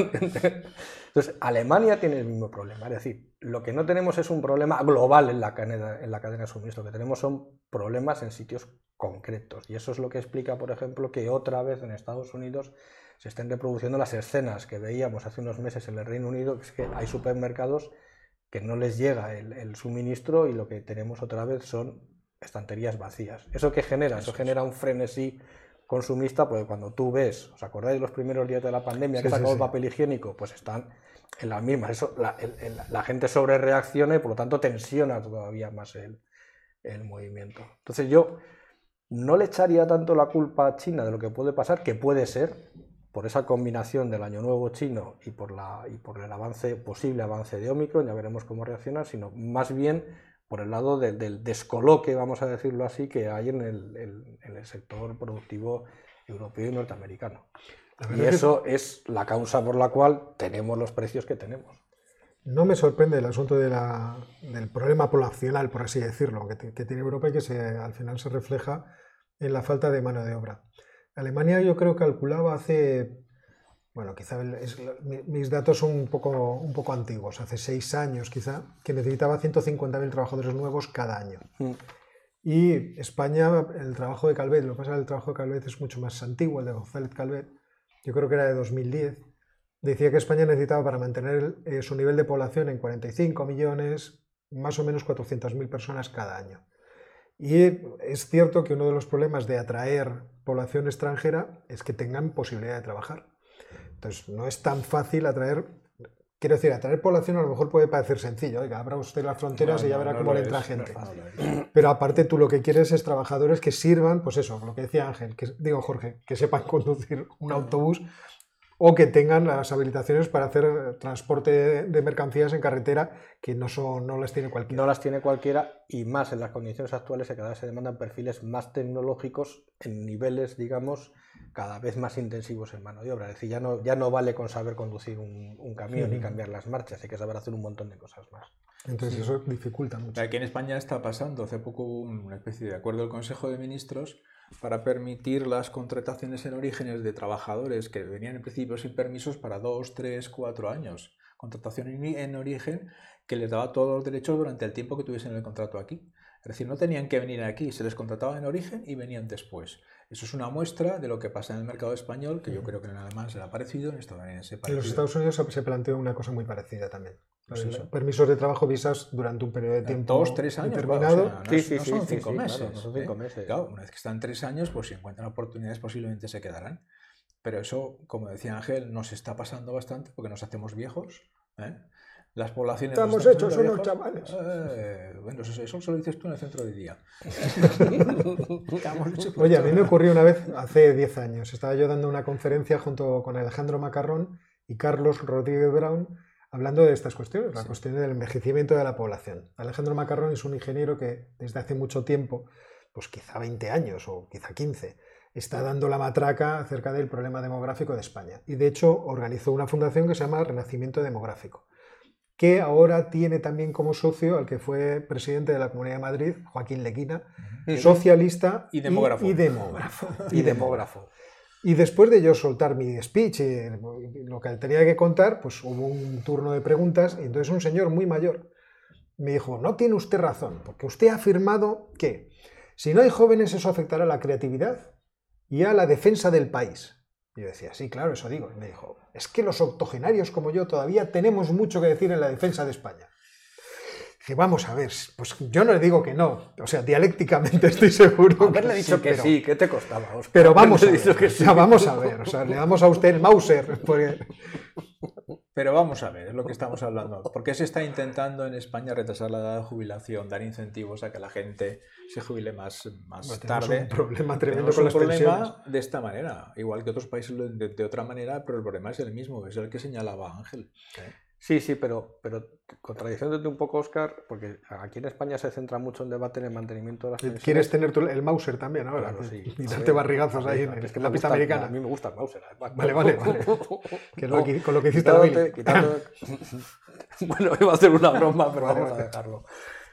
B: Entonces, Alemania tiene el mismo problema. Es decir, lo que no tenemos es un problema global en la cadena, en la cadena de suministro. Lo que tenemos son problemas en sitios concretos. Y eso es lo que explica, por ejemplo, que otra vez en Estados Unidos se estén reproduciendo las escenas que veíamos hace unos meses en el Reino Unido, que es que hay supermercados que no les llega el, el suministro y lo que tenemos otra vez son estanterías vacías. ¿Eso qué genera? Eso genera un frenesí consumista, porque cuando tú ves, ¿os acordáis de los primeros días de la pandemia sí, que sacó sí, el papel sí. higiénico? Pues están en las mismas. Eso, la, el, el, la gente sobre reacciona y por lo tanto tensiona todavía más el, el movimiento. Entonces yo no le echaría tanto la culpa a China de lo que puede pasar, que puede ser, por esa combinación del Año Nuevo chino y por, la, y por el avance, posible avance de Omicron, ya veremos cómo reaccionar, sino más bien por el lado de, del descoloque, vamos a decirlo así, que hay en el, el, en el sector productivo europeo y norteamericano. Y eso que... es la causa por la cual tenemos los precios que tenemos.
A: No me sorprende el asunto de la, del problema poblacional, por así decirlo, que, que tiene Europa y que se, al final se refleja en la falta de mano de obra. Alemania, yo creo, calculaba hace... Bueno, quizá es, mis datos son un poco, un poco antiguos, hace seis años quizá, que necesitaba ciento cincuenta mil trabajadores nuevos cada año. Mm. Y España, el trabajo de Calvet, lo que pasa es que el trabajo de Calvet es mucho más antiguo, el de González Calvet, yo creo que era de dos mil diez, decía que España necesitaba para mantener eh, su nivel de población en cuarenta y cinco millones, más o menos cuatrocientas mil personas cada año. Y es cierto que uno de los problemas de atraer población extranjera es que tengan posibilidad de trabajar. Entonces, no es tan fácil atraer, quiero decir, atraer población a lo mejor puede parecer sencillo, oiga, abra usted las fronteras no, y ya verá no, cómo no le entra es, gente. No es Pero aparte tú lo que quieres es trabajadores que sirvan, pues eso, lo que decía Ángel, que, digo Jorge, que sepan conducir un autobús o que tengan las habilitaciones para hacer transporte de, de mercancías en carretera, que no, son, no las tiene cualquiera.
B: No las tiene cualquiera, y más en las condiciones actuales que cada vez se demandan perfiles más tecnológicos en niveles, digamos, cada vez más intensivos en mano de obra. Es decir, ya no, ya no vale con saber conducir un, un camión sí. ni cambiar las marchas, hay que saber hacer un montón de cosas más.
A: Entonces sí. eso dificulta mucho.
C: Aquí en España está pasando, hace poco hubo una especie de acuerdo del Consejo de Ministros para permitir las contrataciones en orígenes de trabajadores que venían en principio sin permisos para dos, tres, cuatro años. Contratación en origen que les daba todos los derechos durante el tiempo que tuviesen el contrato aquí. Es decir, no tenían que venir aquí, se les contrataba en origen y venían después. Eso es una muestra de lo que pasa en el mercado español, que yo creo que en alemán será parecido, en estadounidense parecido.
A: En los Estados Unidos se planteó una cosa muy parecida también. Pues eso. Permisos de trabajo, visas durante un periodo de tiempo
C: dos, tres años,
A: determinado.
C: Claro, o sea, no,
B: sí,
C: es,
B: sí,
C: no son
B: sí,
C: cinco
B: sí,
C: meses.
B: Claro, no son cinco
C: ¿eh?
B: meses.
C: Claro, una vez que están tres años, pues si encuentran oportunidades posiblemente se quedarán. Pero eso, como decía Ángel, nos está pasando bastante porque nos hacemos viejos. ¿eh? Las poblaciones...
A: Estamos hechos unos viejos. Chavales.
C: Eh, bueno, eso, eso se lo dices tú en el centro de día.
A: Oye, a mí me ocurrió una vez, hace diez años, estaba yo dando una conferencia junto con Alejandro Macarrón y Carlos Rodríguez Brown, hablando de estas cuestiones, la sí. cuestión del envejecimiento de la población. Alejandro Macarrón es un ingeniero que desde hace mucho tiempo, pues quizá veinte años o quizá quince, está dando la matraca acerca del problema demográfico de España. Y de hecho organizó una fundación que se llama Renacimiento Demográfico, que ahora tiene también como socio al que fue presidente de la Comunidad de Madrid, Joaquín Leguina, uh-huh. socialista
C: y demógrafo.
A: Y, y demógrafo.
B: y demógrafo.
A: Y después de yo soltar mi speech y lo que tenía que contar, pues hubo un turno de preguntas y entonces un señor muy mayor me dijo, no tiene usted razón, porque usted ha afirmado que si no hay jóvenes eso afectará a la creatividad y a la defensa del país. Y yo decía, sí, claro, eso digo. Y me dijo, es que los octogenarios como yo todavía tenemos mucho que decir en la defensa de España. Dije, vamos a ver, pues yo no le digo que no, o sea, dialécticamente estoy seguro.
B: Haberle
A: que
B: dicho
A: sí,
B: que
A: pero,
B: sí, ¿qué te costaba, Óscar?
A: Pero vamos a ver,
B: dicho que sí.
A: o sea, vamos a ver, o sea, le damos a usted el Mauser. Porque...
C: Pero vamos a ver, es lo que estamos hablando. ¿Por qué se está intentando en España retrasar la edad de jubilación, dar incentivos a que la gente se jubile más, más
A: bueno,
C: tarde?
A: Tenemos un problema tremendo
C: tenemos
A: con
C: un
A: las
C: problema
A: pensiones.
C: de esta manera, igual que otros países de, de otra manera, pero el problema es el mismo, es el que señalaba Ángel. ¿eh?
B: Sí, sí, pero, pero contradiciéndote un poco, Óscar, porque aquí en España se centra mucho el debate en el mantenimiento de las pensiones.
A: ¿Quieres tener tú el Mauser también ahora?
B: Claro, sí.
A: Y darte barrigazos ahí en,
B: es que
A: en la
B: me
A: pista
B: gusta,
A: americana.
B: A mí me gusta el Mauser. Además.
A: Vale, vale, vale. Que no,
B: no,
A: con lo que hiciste a David.
B: Bueno, iba a hacer una broma, pero vamos a dejarlo.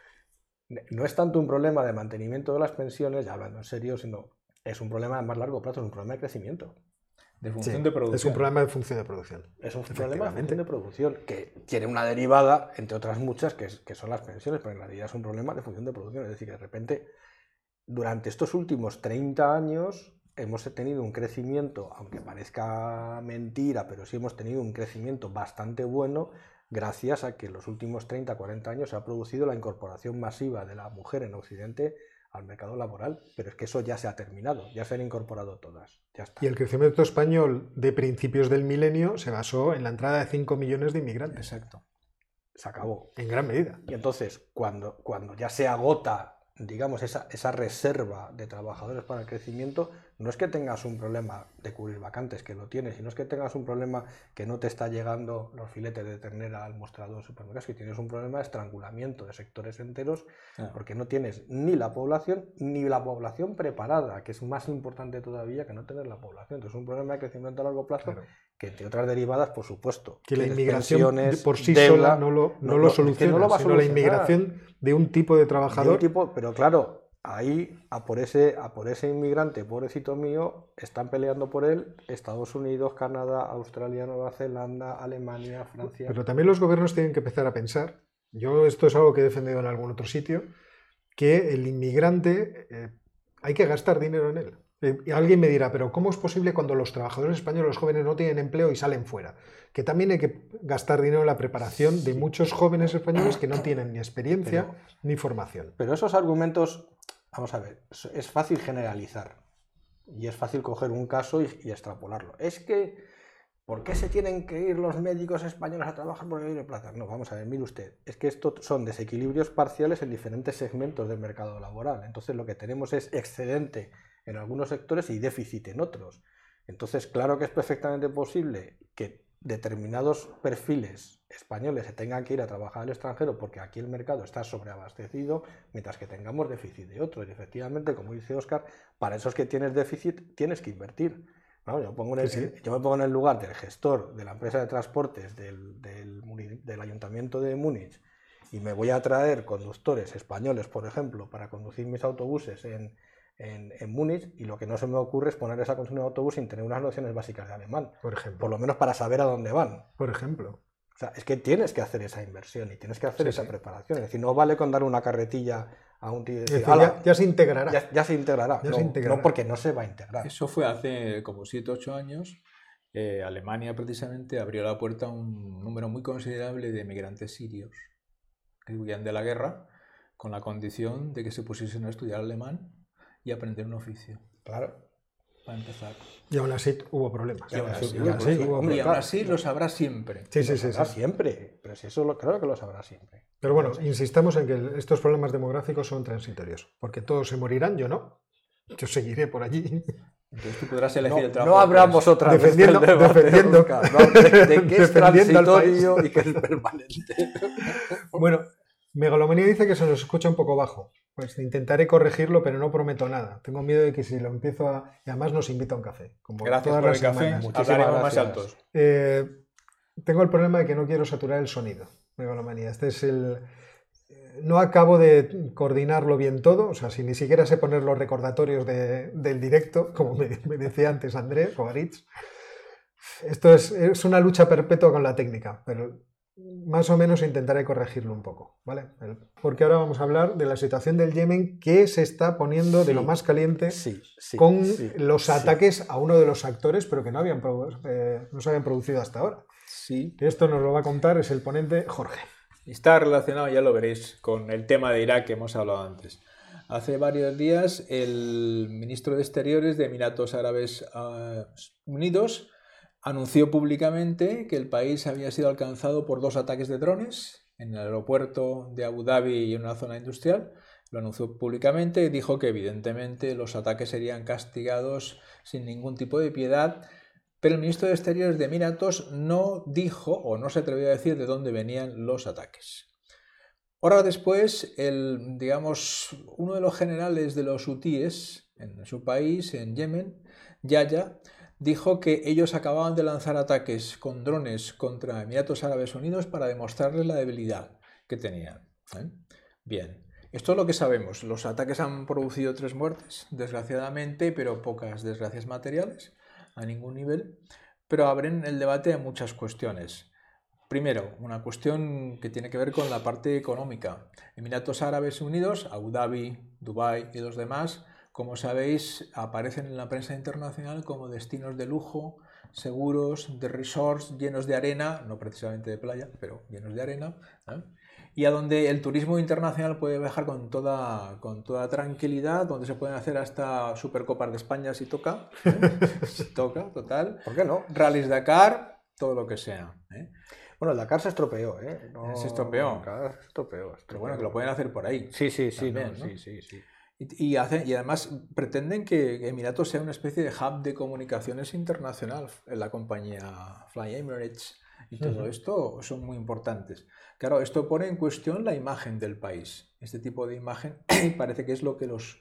B: No es tanto un problema de mantenimiento de las pensiones, ya hablando en serio, sino es un problema de más largo plazo, es un problema de crecimiento.
C: De función
A: sí,
C: de producción.
A: Es un problema de función de producción.
B: Es un problema de función de producción que tiene una derivada, entre otras muchas, que, es, que son las pensiones, pero en realidad es un problema de función de producción. Es decir, que de repente, durante estos últimos treinta años, hemos tenido un crecimiento, aunque parezca mentira, pero sí hemos tenido un crecimiento bastante bueno, gracias a que en los últimos treinta, cuarenta años se ha producido la incorporación masiva de la mujer en Occidente al mercado laboral, pero es que eso ya se ha terminado, ya se han incorporado todas, ya está.
A: Y el crecimiento español de principios del milenio se basó en la entrada de cinco millones de inmigrantes.
B: Exacto. Se acabó.
A: En gran medida.
B: Y entonces, cuando, cuando ya se agota, digamos, esa, esa reserva de trabajadores para el crecimiento, no es que tengas un problema de cubrir vacantes, que lo tienes, sino es que tengas un problema que no te está llegando los filetes de ternera al mostrador de supermercados, que tienes un problema de estrangulamiento de sectores enteros, claro. Porque no tienes ni la población, ni la población preparada, que es más importante todavía que no tener la población. Entonces es un problema de crecimiento a largo plazo, claro. Que entre otras derivadas, por supuesto.
A: Que la inmigración por sí
B: deuda,
A: sola no lo, no no, lo soluciona, no lo va a
B: sino
A: la inmigración de un tipo de trabajador.
B: De un tipo, pero claro, ahí a por, ese, a por ese inmigrante, pobrecito mío, están peleando por él Estados Unidos, Canadá, Australia, Nueva Zelanda, Alemania, Francia.
A: Pero también los gobiernos tienen que empezar a pensar, yo esto es algo que he defendido en algún otro sitio, que el inmigrante eh, hay que gastar dinero en él. Y alguien me dirá, pero ¿cómo es posible cuando los trabajadores españoles, los jóvenes, no tienen empleo y salen fuera? Que también hay que gastar dinero en la preparación de muchos jóvenes españoles que no tienen ni experiencia pero, ni formación.
B: Pero esos argumentos, vamos a ver, es fácil generalizar y es fácil coger un caso y, y extrapolarlo. Es que, ¿por qué se tienen que ir los médicos españoles a trabajar por el libre plaza? No, vamos a ver, mire usted, es que esto son desequilibrios parciales en diferentes segmentos del mercado laboral. Entonces lo que tenemos es excedente en algunos sectores y déficit en otros. Entonces, claro que es perfectamente posible que determinados perfiles españoles se tengan que ir a trabajar al extranjero porque aquí el mercado está sobreabastecido, mientras que tengamos déficit de otros. Y efectivamente, como dice Óscar, para esos que tienes déficit tienes que invertir. ¿No? Yo, pongo en el, sí, sí. yo me pongo en el lugar del gestor de la empresa de transportes del, del, del Ayuntamiento de Múnich y me voy a traer conductores españoles, por ejemplo, para conducir mis autobuses en, en, en Múnich, y lo que no se me ocurre es poner esa conducción de autobús sin tener unas nociones básicas de alemán,
A: por ejemplo.
B: Por lo menos para saber a dónde van.
A: Por ejemplo.
B: O sea, es que tienes que hacer esa inversión y tienes que hacer sí, esa sí. preparación. Es decir, no vale con dar una carretilla a un tío y decir,
A: ya, ya se integrará.
B: Ya, ya se integrará.
A: Ya
B: no,
A: se integrará.
B: No, porque no se va a integrar.
C: Eso fue hace como siete u ocho años. Eh, Alemania precisamente abrió la puerta a un número muy considerable de migrantes sirios que huían de la guerra con la condición de que se pusiesen a estudiar alemán y aprender un oficio.
B: Claro.
C: Para empezar.
A: Y aún así hubo problemas.
C: Y aún así, y aún así, hubo y aún así lo sabrá siempre.
A: Sí, sí, sí.
B: Lo sabrá
A: sí.
B: siempre. Pero si eso lo, claro que lo sabrá siempre.
A: Pero bueno, insistamos en que estos problemas demográficos son transitorios. Porque todos se morirán, yo no. Yo seguiré por allí.
C: Entonces tú podrás elegir
B: no,
C: el trabajo.
B: No hablamos otra vez
A: defendiendo,
B: del debate,
A: defendiendo,
B: no, de, de qué es transitorio y qué es permanente.
A: Bueno, Megalomanía dice que se nos escucha un poco bajo. Pues intentaré corregirlo, pero no prometo nada. Tengo miedo de que si lo empiezo a... Y además nos invita a un café. Como
C: gracias por el café. Hablaremos más altos.
A: Eh, tengo el problema de que no quiero saturar el sonido. Megalomanía. Este es el... No acabo de coordinarlo bien todo. O sea, si ni siquiera sé poner los recordatorios de, del directo, como me, me decía antes Andrés o Aritz. Esto es, es una lucha perpetua con la técnica, pero... más o menos intentaré corregirlo un poco, ¿vale? Porque ahora vamos a hablar de la situación del Yemen, que se está poniendo sí, de lo más caliente
B: sí, sí,
A: con
B: sí,
A: los ataques sí. a uno de los actores, pero que no, habían, eh, no se habían producido hasta ahora.
C: Sí.
A: Esto nos lo va a contar, es el ponente Jorge.
C: Está relacionado, ya lo veréis, con el tema de Irak que hemos hablado antes. Hace varios días el ministro de Exteriores de Emiratos Árabes uh, Unidos anunció públicamente que el país había sido alcanzado por dos ataques de drones en el aeropuerto de Abu Dhabi y en una zona industrial. Lo anunció públicamente y dijo que evidentemente los ataques serían castigados sin ningún tipo de piedad, pero el ministro de Exteriores de Emiratos no dijo o no se atrevió a decir de dónde venían los ataques. Horas después, el, digamos, uno de los generales de los hutíes en su país, en Yemen, Yahya, dijo que ellos acababan de lanzar ataques con drones contra Emiratos Árabes Unidos para demostrarles la debilidad que tenían. ¿Eh? Bien, esto es lo que sabemos. Los ataques han producido tres muertes, desgraciadamente, pero pocas desgracias materiales, a ningún nivel, pero abren el debate a muchas cuestiones. Primero, una cuestión que tiene que ver con la parte económica. Emiratos Árabes Unidos, Abu Dhabi, Dubái y los demás, como sabéis, aparecen en la prensa internacional como destinos de lujo, seguros, de resorts llenos de arena, no precisamente de playa, pero llenos de arena, ¿eh? Y a donde el turismo internacional puede viajar con toda, con toda tranquilidad, donde se pueden hacer hasta Supercopas de España si toca, ¿eh? Si toca, total.
B: ¿Por qué no?
C: Rallys Dakar, todo lo que sea, ¿eh?
B: Bueno, el Dakar se estropeó, ¿eh?
C: No, se estropeó.
B: El Dakar se estropeó, estropeó.
C: Pero bueno, que lo pueden hacer por ahí.
B: Sí, sí, sí,
C: también,
B: no,
C: ¿no?
B: sí, sí, sí.
C: Y, y, hace, y además pretenden que Emiratos sea una especie de hub de comunicaciones internacional. La compañía Fly Emirates y todo uh-huh. esto son muy importantes. Claro, esto pone en cuestión la imagen del país. Este tipo de imagen parece que es lo que los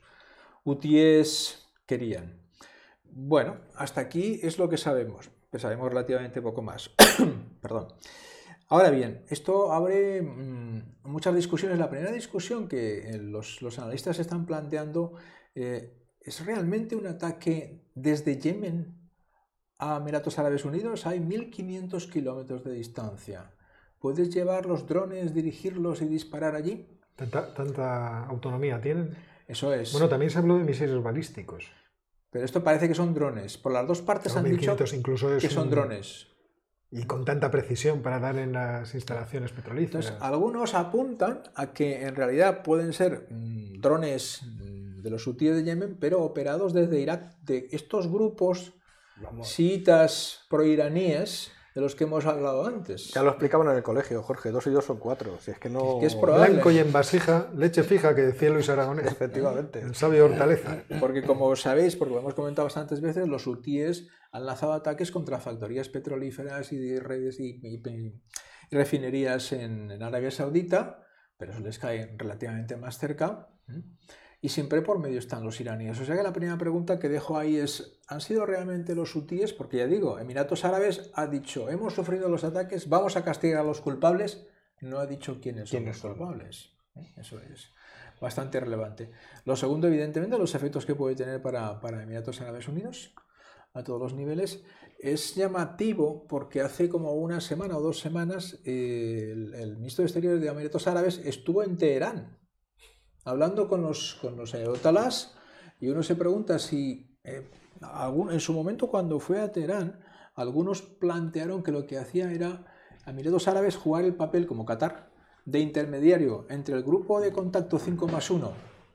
C: hutíes querían. Bueno, hasta aquí es lo que sabemos. Pues sabemos relativamente poco más. Perdón. Ahora bien, esto abre mmm, muchas discusiones. La primera discusión que los, los analistas están planteando eh, es realmente un ataque desde Yemen a Emiratos Árabes Unidos. Hay mil quinientos kilómetros de distancia. ¿Puedes llevar los drones, dirigirlos y disparar allí?
A: ¿Tanta, tanta autonomía tienen?
C: Eso es.
A: Bueno, también se habló de misiles balísticos.
C: Pero esto parece que son drones. Por las dos partes no, han dicho
A: incluso es
C: que son
A: un...
C: drones.
A: Y con tanta precisión para dar en las instalaciones petrolíferas.
C: Entonces, algunos apuntan a que en realidad pueden ser mmm, drones mmm, de los hutíes de Yemen, pero operados desde Irak, de estos grupos Vamos. chiitas proiraníes de los que hemos hablado antes.
B: Ya lo explicaban en el colegio, Jorge, dos y dos son cuatro. Si es que no...
C: Es que es probable.
A: Blanco y en vasija, leche fija, que decía Luis Aragonés.
B: Efectivamente.
A: El sabio Hortaleza.
C: Porque como sabéis, porque lo hemos comentado bastantes veces, los hutíes han lanzado ataques contra factorías petrolíferas y de redes y, y, y refinerías en, en Arabia Saudita, pero eso les cae relativamente más cerca. ¿eh? Y siempre por medio están los iraníes. O sea que la primera pregunta que dejo ahí es, ¿han sido realmente los hutíes? Porque ya digo, Emiratos Árabes ha dicho, hemos sufrido los ataques, vamos a castigar a los culpables. No ha dicho quiénes son los culpables. ¿eh? Eso es bastante relevante. Lo segundo, evidentemente, los efectos que puede tener para, para Emiratos Árabes Unidos a todos los niveles. Es llamativo porque hace como una semana o dos semanas eh, el, el ministro de Exteriores de Emiratos Árabes estuvo en Teherán hablando con los, con los ayatolás, y uno se pregunta si eh, algún, en su momento cuando fue a Teherán, algunos plantearon que lo que hacía era a Emiratos Árabes jugar el papel como Qatar de intermediario entre el grupo de contacto cinco más uno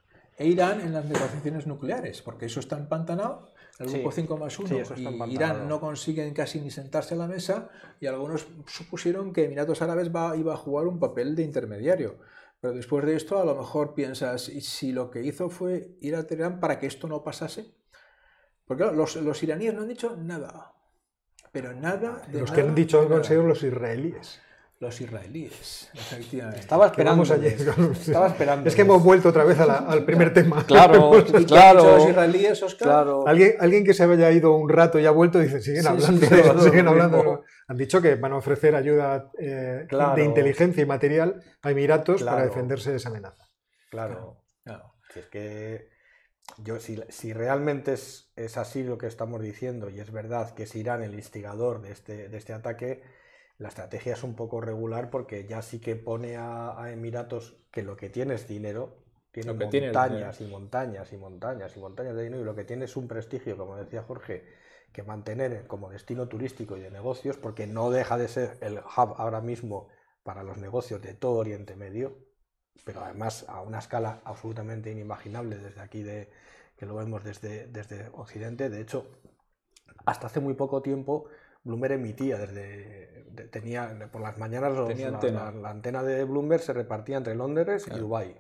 C: e Irán en las negociaciones nucleares, porque eso está empantanado, el grupo sí, cinco más uno sí, y Irán no consiguen casi ni sentarse a la mesa, y algunos supusieron que Emiratos Árabes va, iba a jugar un papel de intermediario. Pero después de esto, a lo mejor piensas, ¿y si lo que hizo fue ir a Teherán para que esto no pasase? Porque claro, los, los iraníes no han dicho nada. Pero nada de
A: Los
C: nada,
A: que han dicho algo
C: nada.
A: han sido los israelíes.
C: Los israelíes, efectivamente.
B: Estaba esperando.
A: Estaba
B: esperando.
A: Es que hemos vuelto otra vez a la, al primer tema.
B: Claro,
C: ¿Y
B: claro.
C: los israelíes, Oscar?
B: Claro.
A: ¿Alguien, alguien que se haya ido un rato y ha vuelto dice, siguen
C: Sí,
A: hablando,
C: sí, sí,
A: siguen
B: lo
A: hablando.
B: mismo.
A: Han dicho que van a ofrecer ayuda eh,
B: Claro.
A: de inteligencia y material a Emiratos
B: Claro.
A: para defenderse de esa amenaza.
B: Claro.
C: Claro.
B: Si es que yo, si, si realmente es, es así lo que estamos diciendo, y es verdad que es Irán el instigador de este, de este ataque, la estrategia es un poco regular, porque ya sí que pone a, a Emiratos que lo que tiene es dinero, tiene
C: Lo que tiene
B: montañas
C: el
B: y montañas y montañas y montañas de dinero, y lo que tiene es un prestigio, como decía Jorge, que mantener como destino turístico y de negocios, porque no deja de ser el hub ahora mismo para los negocios de todo Oriente Medio, pero además a una escala absolutamente inimaginable desde aquí, de, que lo vemos desde, desde Occidente. De hecho, hasta hace muy poco tiempo Bloomberg emitía desde, de, tenía por las mañanas los,
C: Tenía
B: la,
C: antena.
B: La, la antena de Bloomberg se repartía entre Londres
C: Claro.
B: y Dubái,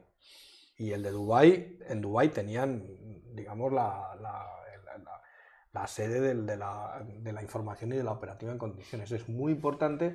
B: y el de Dubái, en Dubái tenían, digamos, la, la, la, la, la sede de, de, la, de la información y de la operativa en condiciones. Es muy importante,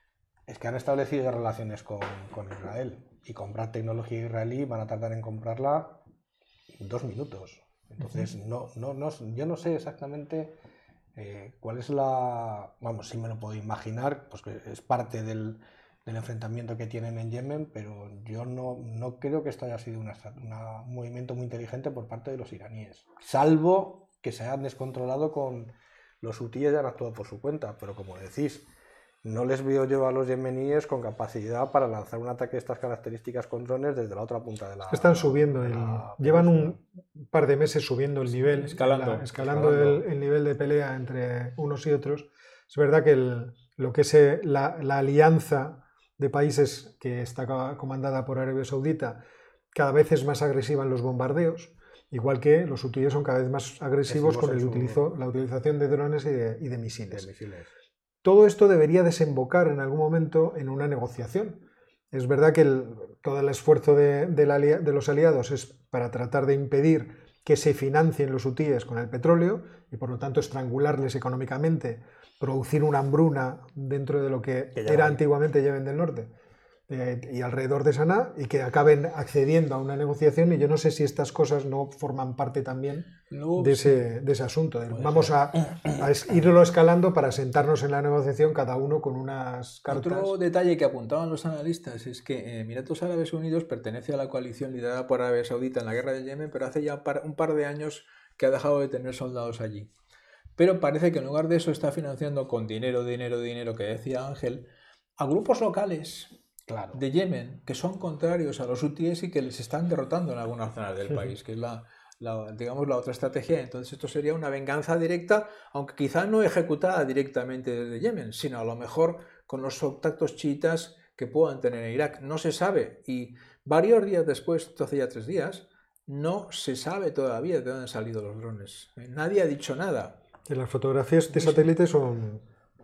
B: es que han establecido relaciones con, con Israel, y comprar tecnología israelí van a tardar en comprarla dos minutos. Entonces, uh-huh. no, no, no, yo no sé exactamente eh, cuál es la... Vamos, sí me lo puedo imaginar, pues que es parte del, del enfrentamiento que tienen en Yemen, pero yo no, no creo que esto haya sido una, una, un movimiento muy inteligente por parte de los iraníes. Salvo que se hayan descontrolado con los hutíes y han actuado por su cuenta, pero como decís, no les veo yo a los yemeníes con capacidad para lanzar un ataque de estas características con drones desde la otra punta de la...
A: Es que están subiendo, el, llevan un par de meses subiendo el nivel,
C: escalando,
A: la, escalando, escalando. El, el nivel de pelea entre unos y otros. Es verdad que el, lo que es la, la alianza de países que está comandada por Arabia Saudita cada vez es más agresiva en los bombardeos, igual que los hutíes son cada vez más agresivos con el utilizo, la utilización de drones y de, y de misiles.
B: De misiles.
A: Todo esto debería desembocar en algún momento en una negociación. Es verdad que el, todo el esfuerzo de, de, la, de los aliados es para tratar de impedir que se financien los hutíes con el petróleo y por lo tanto estrangularles económicamente, producir una hambruna dentro de lo que, que era hay. antiguamente Yemen del Norte eh, y alrededor de Saná, y que acaben accediendo a una negociación. Y yo no sé si estas cosas no forman parte también no, de, ese, de ese asunto. Vamos a, a irlo escalando para sentarnos en la negociación cada uno con unas cartas.
C: Otro detalle que apuntaban los analistas es que Emiratos Árabes Unidos pertenece a la coalición liderada por Arabia Saudita en la guerra de Yemen, pero hace ya un par de años que ha dejado de tener soldados allí. Pero parece que en lugar de eso está financiando con dinero, dinero, dinero, que decía Ángel, a grupos locales claro. de Yemen que son contrarios a los hutíes y que les están derrotando en algunas zonas del país, que es la, la, digamos, la otra estrategia. Entonces esto sería una venganza directa, aunque quizá no ejecutada directamente desde Yemen, sino a lo mejor con los contactos chiitas que puedan tener en Irak. No se sabe, y varios días después, hace ya tres días, no se sabe todavía de dónde han salido los drones. Nadie ha dicho nada.
A: Y las fotografías de satélite son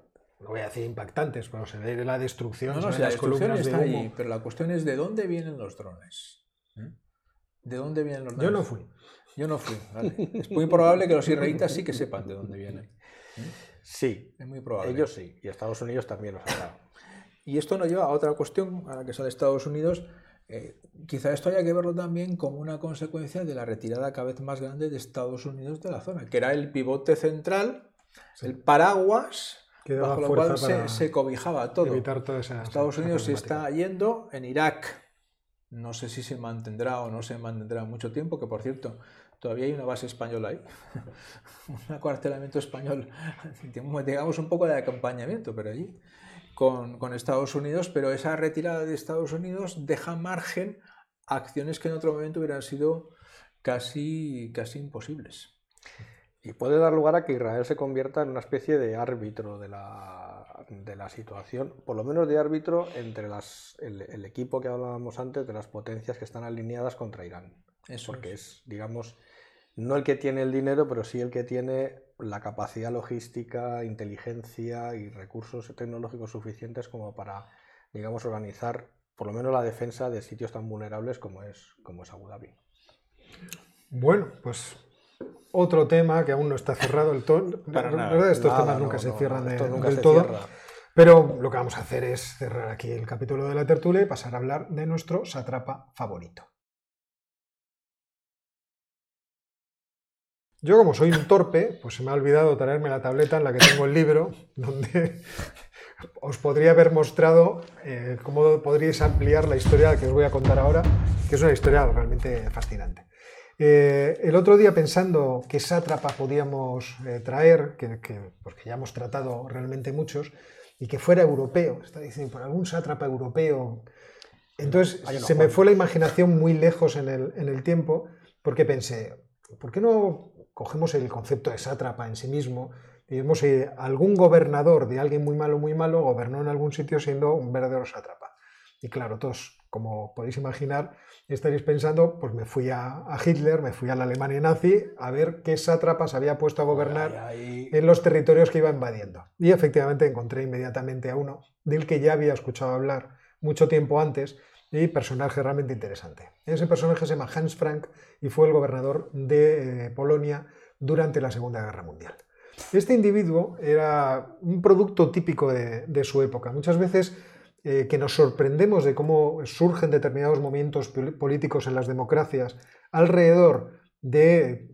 A: no voy a decir impactantes, pero se ve la destrucción,
C: No, no,
A: se
C: si
A: ven
C: la
A: las
C: destrucción
A: columnas
C: está
A: de humo.
C: ahí, pero la cuestión es de dónde vienen los drones. ¿Eh? ¿De dónde vienen los drones?
A: Yo no fui.
C: Yo no fui, vale. Es muy probable que los israelitas sí que sepan de dónde vienen. ¿Eh?
B: Sí,
C: Es muy probable.
B: ellos sí, y Estados Unidos también lo sabrá.
C: Y esto nos lleva a otra cuestión, a la que sale Estados Unidos. Eh, quizá esto haya que verlo también como una consecuencia de la retirada cada vez más grande de Estados Unidos de la zona, que era el pivote central, sí. el paraguas
A: que
C: bajo lo cual se, se cobijaba todo.
A: Toda esa,
C: Estados
A: esa
C: Unidos se está yendo en Irak. No sé si se mantendrá o no se mantendrá mucho tiempo, que por cierto, todavía hay una base española ahí, un acuartelamiento español, digamos un poco de acompañamiento, pero allí, con, con Estados Unidos, pero esa retirada de Estados Unidos deja margen a acciones que en otro momento hubieran sido casi, casi imposibles.
B: Y puede dar lugar a que Israel se convierta en una especie de árbitro de la, de la situación, por lo menos de árbitro entre las, el, el equipo que hablábamos antes de las potencias que están alineadas contra Irán.
C: Eso
B: Porque
C: es.
B: es, digamos, no el que tiene el dinero, pero sí el que tiene la capacidad logística, inteligencia y recursos tecnológicos suficientes como para, digamos, organizar por lo menos la defensa de sitios tan vulnerables como es, como es Abu Dhabi.
A: Bueno, pues otro tema que aún no está cerrado el todo.
C: Para
A: la
C: nada.
A: verdad, estos
B: Nada,
A: temas
B: no,
A: nunca
B: no,
A: se
B: no,
A: cierran
B: esto
A: de,
B: nunca
A: del
B: se
A: todo.
B: cierra.
A: Pero lo que vamos a hacer es cerrar aquí el capítulo de la tertulia y pasar a hablar de nuestro sátrapa favorito. Yo, como soy un torpe, pues se me ha olvidado traerme la tableta en la que tengo el libro, donde os podría haber mostrado eh, cómo podríais ampliar la historia que os voy a contar ahora, que es una historia realmente fascinante. Eh, el otro día, pensando qué sátrapa podíamos eh, traer, que, que, pues que ya hemos tratado realmente muchos, y que fuera europeo, está diciendo, por algún sátrapa europeo. Entonces se me fue la imaginación muy lejos en el, en el tiempo, porque pensé, ¿por qué no cogemos el concepto de sátrapa en sí mismo? Digamos, si algún gobernador de alguien muy malo, muy malo, gobernó en algún sitio siendo un verdadero sátrapa. Y claro, todos, como podéis imaginar, estaréis pensando, pues me fui a, a Hitler, me fui a la Alemania nazi, a ver qué sátrapas había puesto a gobernar ay, ay. en los territorios que iba invadiendo. Y efectivamente encontré inmediatamente a uno del que ya había escuchado hablar mucho tiempo antes, y personaje realmente interesante. Ese personaje se llama Hans Frank y fue el gobernador de eh, Polonia durante la Segunda Guerra Mundial. Este individuo era un producto típico de, de su época. Muchas veces eh, que nos sorprendemos de cómo surgen determinados movimientos políticos en las democracias alrededor de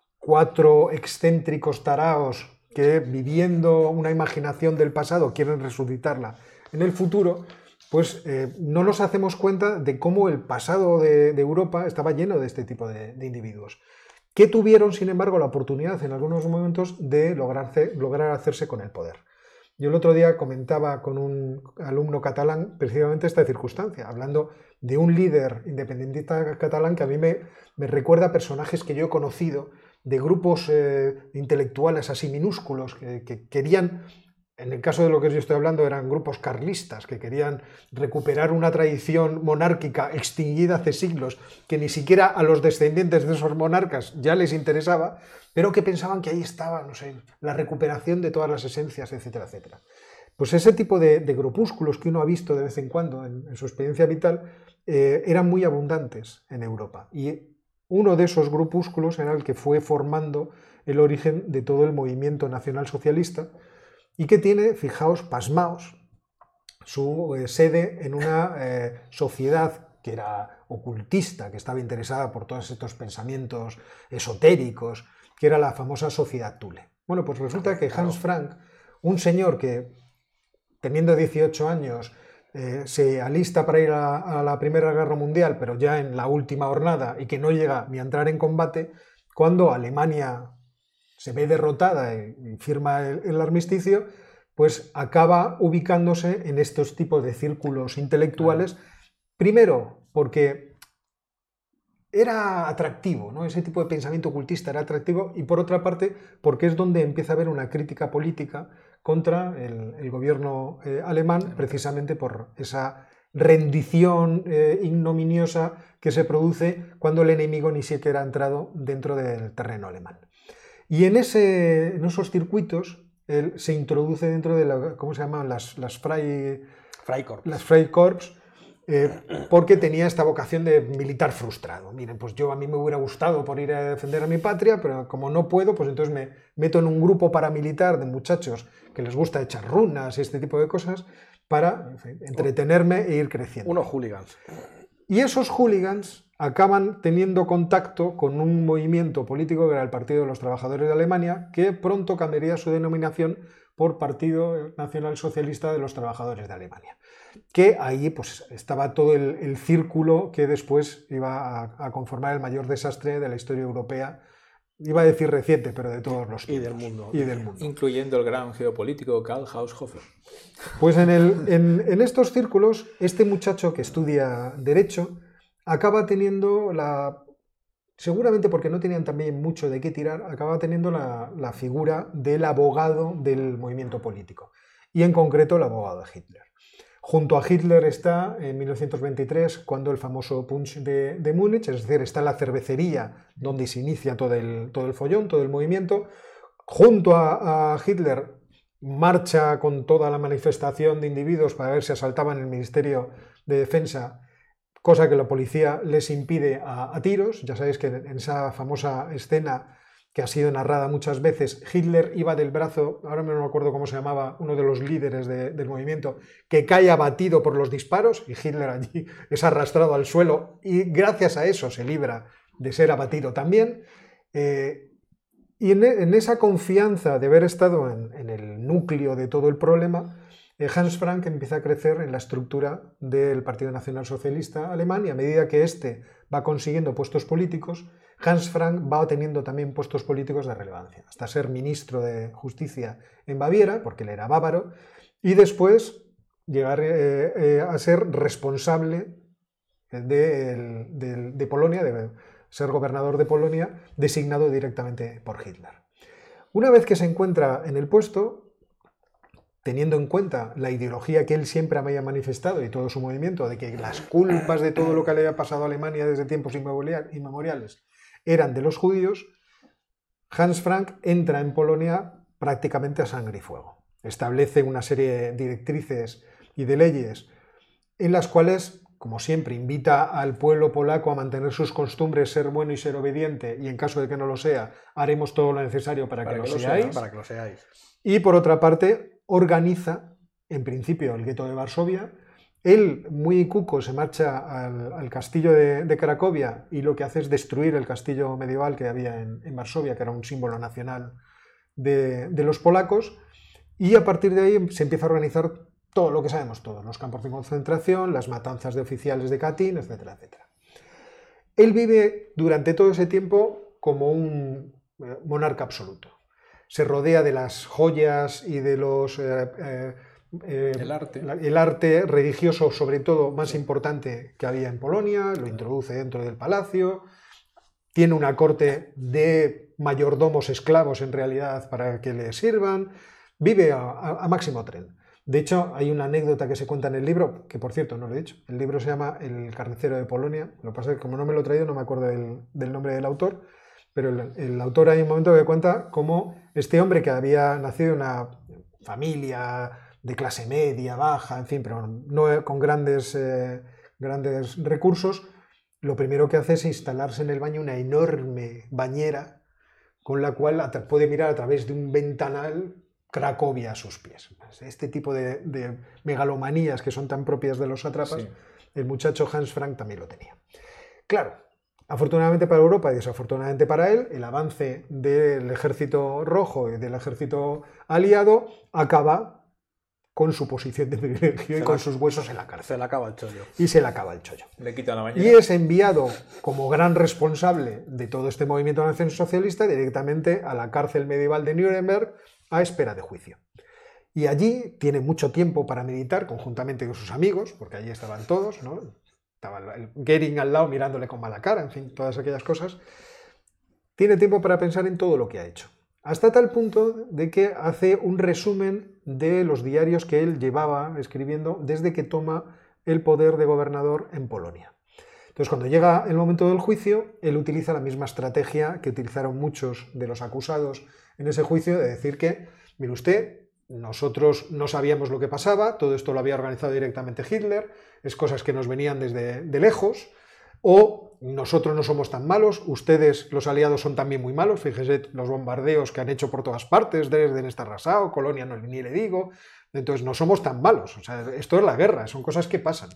A: cuatro excéntricos taraos que, viviendo una imaginación del pasado, quieren resucitarla en el futuro, pues eh, no nos hacemos cuenta de cómo el pasado de, de Europa estaba lleno de este tipo de, de individuos, que tuvieron, sin embargo, la oportunidad en algunos momentos de lograrse, lograr hacerse con el poder. Yo el otro día comentaba con un alumno catalán precisamente esta circunstancia, hablando de un líder independentista catalán que a mí me, me recuerda a personajes que yo he conocido, de grupos eh, intelectuales así minúsculos que, que querían... En el caso de lo que yo estoy hablando eran grupos carlistas que querían recuperar una tradición monárquica extinguida hace siglos, que ni siquiera a los descendientes de esos monarcas ya les interesaba, pero que pensaban que ahí estaba, no sé, la recuperación de todas las esencias, etcétera, etcétera. Pues ese tipo de, de grupúsculos que uno ha visto de vez en cuando en, en su experiencia vital eh, eran muy abundantes en Europa. Y uno de esos grupúsculos era el que fue formando el origen de todo el movimiento nacionalsocialista, y que tiene, fijaos, pasmaos, su eh, sede en una eh, sociedad que era ocultista, que estaba interesada por todos estos pensamientos esotéricos, que era la famosa Sociedad Thule. Bueno, pues resulta que Hans Frank, un señor que, teniendo dieciocho años, eh, se alista para ir a, a la Primera Guerra Mundial, pero ya en la última jornada, y que no llega ni a entrar en combate, cuando Alemania se ve derrotada y firma el, el armisticio, pues acaba ubicándose en estos tipos de círculos intelectuales, primero porque era atractivo, ¿no? Ese tipo de pensamiento ocultista era atractivo, y por otra parte porque es donde empieza a haber una crítica política contra el, el gobierno eh, alemán, precisamente por esa rendición eh, ignominiosa que se produce cuando el enemigo ni siquiera ha entrado dentro del terreno alemán. Y en, ese, en esos circuitos él se introduce dentro de la, ¿cómo se llaman? Las, las Frei...
B: Freikorps.
A: Las Freikorps, eh, porque tenía esta vocación de militar frustrado. Miren, pues yo a mí me hubiera gustado por ir a defender a mi patria, pero como no puedo, pues entonces me meto en un grupo paramilitar de muchachos que les gusta echar runas y este tipo de cosas para, en fin, entretenerme e ir creciendo.
B: Unos hooligans.
A: Y esos hooligans acaban teniendo contacto con un movimiento político que era el Partido de los Trabajadores de Alemania, que pronto cambiaría su denominación por Partido Nacional Socialista de los Trabajadores de Alemania. Que ahí pues, estaba todo el, el círculo que después iba a, a conformar el mayor desastre de la historia europea, iba a decir reciente, pero de todos los tiempos.
B: Y del mundo.
A: Y del mundo.
C: Incluyendo el gran geopolítico Karl Haushofer.
A: Pues en, el, en, en estos círculos, este muchacho que estudia Derecho acaba teniendo la... Seguramente porque no tenían también mucho de qué tirar, acaba teniendo la, la figura del abogado del movimiento político. Y en concreto el abogado de Hitler. Junto a Hitler está, en mil novecientos veintitrés, cuando el famoso Punch de, de Múnich, es decir, está la cervecería donde se inicia todo el, todo el follón, todo el movimiento. Junto a, a Hitler marcha con toda la manifestación de individuos para ver si asaltaban el Ministerio de Defensa, cosa que la policía les impide a, a tiros. Ya sabéis que en esa famosa escena que ha sido narrada muchas veces, Hitler iba del brazo, ahora no me acuerdo cómo se llamaba, uno de los líderes de, del movimiento, que cae abatido por los disparos y Hitler allí es arrastrado al suelo y gracias a eso se libra de ser abatido también. Eh, y en, en esa confianza de haber estado en, en el núcleo de todo el problema, Hans Frank empieza a crecer en la estructura del Partido Nacional Socialista alemán y a medida que éste va consiguiendo puestos políticos, Hans Frank va teniendo también puestos políticos de relevancia, hasta ser ministro de Justicia en Baviera, porque él era bávaro, y después llegar eh, eh, a ser responsable de, de, de Polonia, de ser gobernador de Polonia, designado directamente por Hitler. Una vez que se encuentra en el puesto, teniendo en cuenta la ideología que él siempre había manifestado y todo su movimiento, de que las culpas de todo lo que le había pasado a Alemania desde tiempos inmemoriales eran de los judíos, Hans Frank entra en Polonia prácticamente a sangre y fuego. Establece una serie de directrices y de leyes en las cuales, como siempre, invita al pueblo polaco a mantener sus costumbres, ser bueno y ser obediente, y en caso de que no lo sea, haremos todo lo necesario para, para que, que, lo seáis.
B: Sea, para que lo seáis.
A: Y por otra parte, organiza, en principio, el gueto de Varsovia. Él, muy cuco, se marcha al, al castillo de, de Cracovia y lo que hace es destruir el castillo medieval que había en, en Varsovia, que era un símbolo nacional de, de los polacos, y a partir de ahí se empieza a organizar todo lo que sabemos todos, los campos de concentración, las matanzas de oficiales de Katyn, etcétera, etcétera. Él vive durante todo ese tiempo como un eh, monarca absoluto. Se rodea de las joyas y de los... Eh, eh, Eh,
C: el, arte.
A: el arte religioso, sobre todo, más importante que había en Polonia, lo introduce dentro del palacio, tiene una corte de mayordomos esclavos en realidad para que le sirvan, vive a, a, a máximo tren. De hecho, hay una anécdota que se cuenta en el libro, que por cierto no lo he dicho, el libro se llama El carnicero de Polonia, lo que pasa es que como no me lo he traído no me acuerdo del, del nombre del autor, pero el, el autor hay un momento que cuenta cómo este hombre que había nacido en una familia de clase media, baja, en fin, pero no con grandes, eh, grandes recursos, lo primero que hace es instalarse en el baño una enorme bañera con la cual puede mirar a través de un ventanal Cracovia a sus pies. Este tipo de, de megalomanías que son tan propias de los sátrapas, sí. El muchacho Hans Frank también lo tenía. Claro, afortunadamente para Europa y desafortunadamente para él, el avance del ejército rojo y del ejército aliado acaba con su posición de privilegio y con sus huesos en la cárcel.
B: Se le acaba el chollo.
A: Y se le acaba el chollo.
C: Le quitan la bañera.
A: Y es enviado como gran responsable de todo este movimiento nacionalsocialista directamente a la cárcel medieval de Nuremberg a espera de juicio. Y allí tiene mucho tiempo para meditar conjuntamente con sus amigos, porque allí estaban todos, ¿no? Estaba el Goering al lado mirándole con mala cara, en fin, todas aquellas cosas. Tiene tiempo para pensar en todo lo que ha hecho. Hasta tal punto de que hace un resumen de los diarios que él llevaba escribiendo desde que toma el poder de gobernador en Polonia. Entonces, cuando llega el momento del juicio, él utiliza la misma estrategia que utilizaron muchos de los acusados en ese juicio, de decir que mire usted, nosotros no sabíamos lo que pasaba, todo esto lo había organizado directamente Hitler, es cosas que nos venían desde de lejos, o nosotros no somos tan malos, ustedes, los aliados, son también muy malos, fíjese los bombardeos que han hecho por todas partes, Dresden está arrasado, Colonia no, ni le digo, entonces no somos tan malos, o sea, esto es la guerra, son cosas que pasan.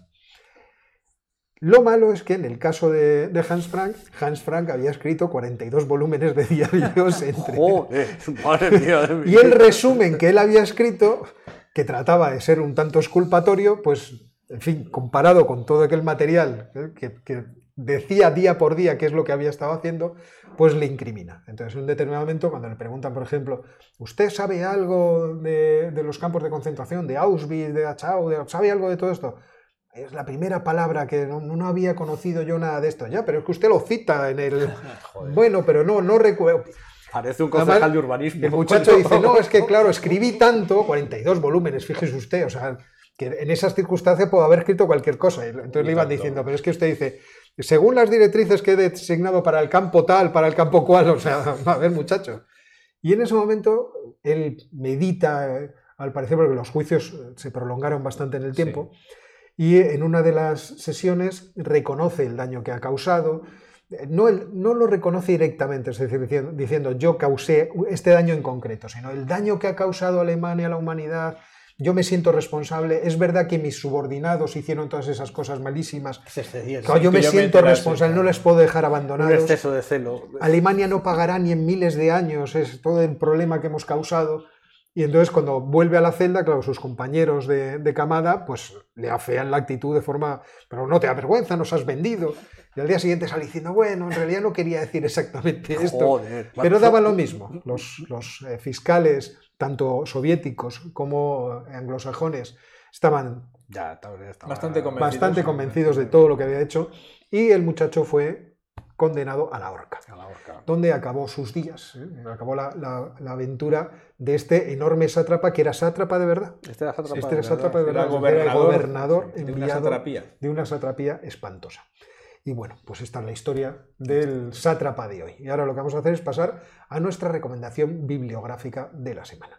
A: Lo malo es que en el caso de, de Hans Frank, Hans Frank había escrito cuarenta y dos volúmenes de diarios entre...
B: ¡Joder! ¡Madre mía de mi
A: Y el resumen que él había escrito, que trataba de ser un tanto exculpatorio, pues, en fin, comparado con todo aquel material ¿eh? que, que decía día por día qué es lo que había estado haciendo, pues le incrimina. Entonces, en un determinado momento, cuando le preguntan, por ejemplo, ¿usted sabe algo de, de los campos de concentración, de Auschwitz, de Dachau, de, ¿sabe algo de todo esto? Es la primera palabra que no, no había conocido yo nada de esto. Ya, pero es que usted lo cita en el... Bueno, pero no, no recuerdo...
B: Parece un concejal Además, de urbanismo.
A: El muchacho dice, no, es que claro, escribí tanto, cuarenta y dos volúmenes, fíjese usted, o sea, que en esas circunstancias puedo haber escrito cualquier cosa. Entonces le iban diciendo, pero es que usted dice, según las directrices que he designado para el campo tal, para el campo cual, o sea, a ver, muchacho. Y en ese momento él medita, eh, al parecer, porque los juicios se prolongaron bastante en el tiempo, sí. Y en una de las sesiones reconoce el daño que ha causado. No, el, no lo reconoce directamente, es decir, diciendo, diciendo yo causé este daño en concreto, sino el daño que ha causado Alemania a la humanidad, yo me siento responsable. Es verdad que mis subordinados hicieron todas esas cosas malísimas. Claro, yo me yo siento me responsable, no les puedo dejar abandonados.
B: Un exceso de celo.
A: Alemania no pagará ni en miles de años, es todo el problema que hemos causado. Y entonces cuando vuelve a la celda, claro, sus compañeros de, de camada, pues le afean la actitud de forma, pero no te da vergüenza, nos has vendido. Y al día siguiente sale diciendo, bueno, en realidad no quería decir exactamente esto.
B: Joder,
A: pero daba lo mismo. Los, los eh, fiscales, tanto soviéticos como anglosajones, estaban
B: ya, estaba
C: bastante convencidos,
A: bastante convencidos de todo lo que había hecho. Y el muchacho fue condenado a la horca,
B: a la horca.
A: Donde acabó sus días, ¿eh? Acabó la, la, la aventura de este enorme sátrapa, que era sátrapa de verdad.
B: Este era sátrapa,
A: este
B: de,
A: era sátrapa de verdad,
C: era gobernador,
A: era gobernador
C: de
A: enviado
C: una satrapía.
A: de una satrapía espantosa. Y bueno, pues esta es la historia del sátrapa de hoy. Y ahora lo que vamos a hacer es pasar a nuestra recomendación bibliográfica de la semana.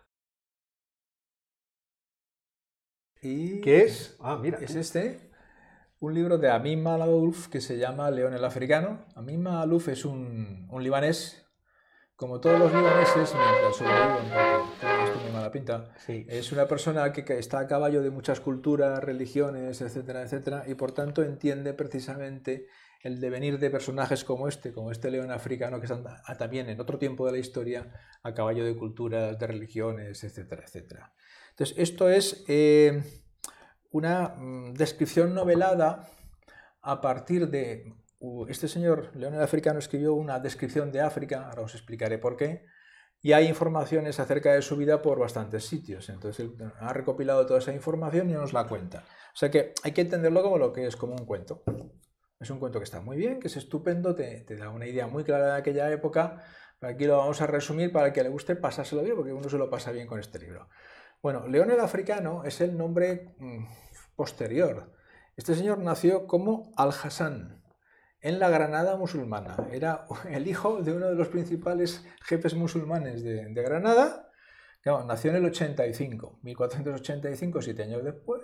C: ¿Y
A: qué es? Ah, mira.
C: Es este, un libro de Amin Maalouf que se llama León el Africano. Amin Maalouf es un, un libanés, como todos los libaneses, mientras sobreviven, porque esto muy mala pinta.
B: Sí.
C: Es una persona que, que está a caballo de muchas culturas, religiones, etcétera, etcétera, y por tanto entiende precisamente el devenir de personajes como este, como este león africano, que están también en otro tiempo de la historia a caballo de culturas, de religiones, etcétera, etcétera. Entonces, esto es eh, una mm, descripción novelada a partir de... Uh, este señor, León el Africano, escribió una descripción de África, ahora os explicaré por qué, y hay informaciones acerca de su vida por bastantes sitios. Entonces, él ha recopilado toda esa información y nos la cuenta. O sea que hay que entenderlo como lo que es, como un cuento. Es un cuento que está muy bien, que es estupendo, te, te da una idea muy clara de aquella época. Pero aquí lo vamos a resumir para que le guste pasárselo bien, porque uno se lo pasa bien con este libro. Bueno, León el Africano es el nombre mmm, posterior. Este señor nació como Al-Hassan en la Granada musulmana. Era el hijo de uno de los principales jefes musulmanes de, de Granada. Claro, nació en el ochenta y cinco, mil cuatrocientos ochenta y cinco, siete años después.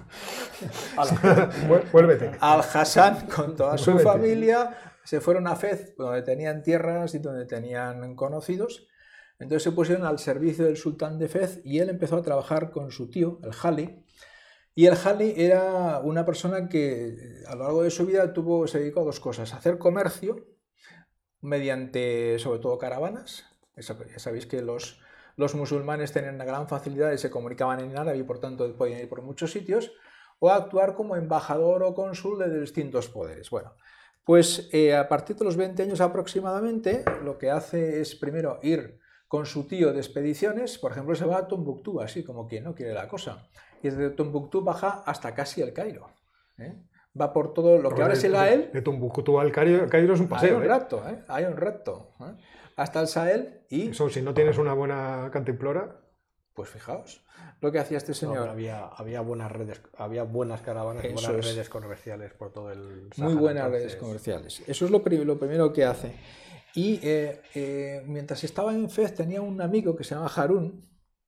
A: Vuélvete.
C: Al-Hassan con toda su familia se fueron a Fez, donde tenían tierras y donde tenían conocidos. Entonces se pusieron al servicio del sultán de Fez y él empezó a trabajar con su tío, el Jali. Y el Jali era una persona que a lo largo de su vida tuvo, se dedicó a dos cosas: a hacer comercio mediante, sobre todo, caravanas. Ya sabéis que los, los musulmanes tenían una gran facilidad y se comunicaban en árabe y por tanto podían ir por muchos sitios, o a actuar como embajador o cónsul de distintos poderes. Bueno, pues eh, a partir de los veinte años aproximadamente, lo que hace es primero ir con su tío de expediciones. Por ejemplo, se va a Tombuctú, así como quien no quiere la cosa. Y desde Tombuctú baja hasta casi el Cairo. ¿eh? Va por todo lo que
A: Pero
C: ahora
A: de,
C: es el Sahel.
A: De, de Tombuctú al Cairo, Cairo es un paseo.
C: Hay un
A: ¿eh?
C: rato, ¿eh? hay un rato. ¿eh? Hasta el Sahel y...
A: Eso, si no tienes una buena cantimplora...
C: Pues fijaos lo que hacía este señor.
B: No, había, había buenas redes, había buenas caravanas y buenas es. redes comerciales por todo el Sahara.
C: Muy buenas
B: entonces...
C: redes comerciales. Eso es lo, pri lo primero que hace. Y eh, eh, mientras estaba en Fez tenía un amigo que se llama Harún,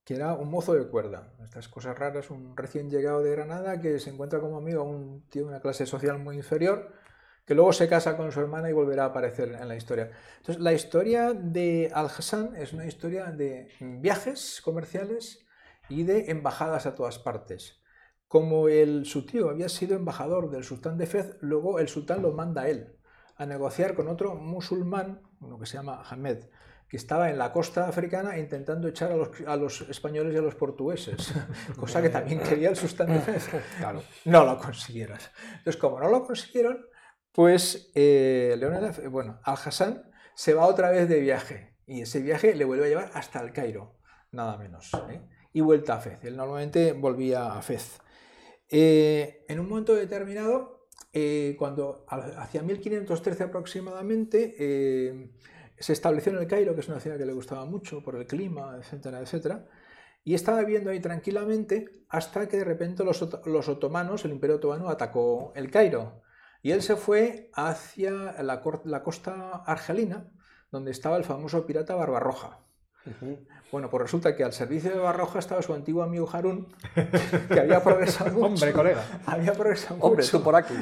C: que era un mozo de cuerda. Estas cosas raras, un recién llegado de Granada que se encuentra como amigo a un tío de una clase social muy inferior, que luego se casa con su hermana y volverá a aparecer en la historia. Entonces, la historia de Al-Hassan es una historia de viajes comerciales y de embajadas a todas partes. Como el, su tío había sido embajador del sultán de Fez, luego el sultán lo manda a él a negociar con otro musulmán, uno que se llama Ahmed, que estaba en la costa africana intentando echar a los, a los españoles y a los portugueses, cosa que también quería el sultán de Fez. Claro, no lo consiguieron. Entonces, como no lo consiguieron, pues eh, León, bueno, Al-Hassan se va otra vez de viaje y ese viaje le vuelve a llevar hasta el Cairo, nada menos, ¿eh? Y vuelta a Fez. Él normalmente volvía a Fez. Eh, en un momento determinado, eh, cuando hacia mil quinientos trece aproximadamente, eh, se estableció en el Cairo, que es una ciudad que le gustaba mucho por el clima, etcétera, etcétera, y estaba viviendo ahí tranquilamente hasta que de repente los, los otomanos, el Imperio Otomano, atacó el Cairo. Y él se fue hacia la, la costa argelina, donde estaba el famoso pirata Barbarroja. Uh-huh. Bueno, pues resulta que al servicio de Barbarroja estaba su antiguo amigo Harún, que había progresado mucho.
A: Hombre, colega.
C: Había progresado
B: Hombre,
C: mucho.
B: tú por aquí.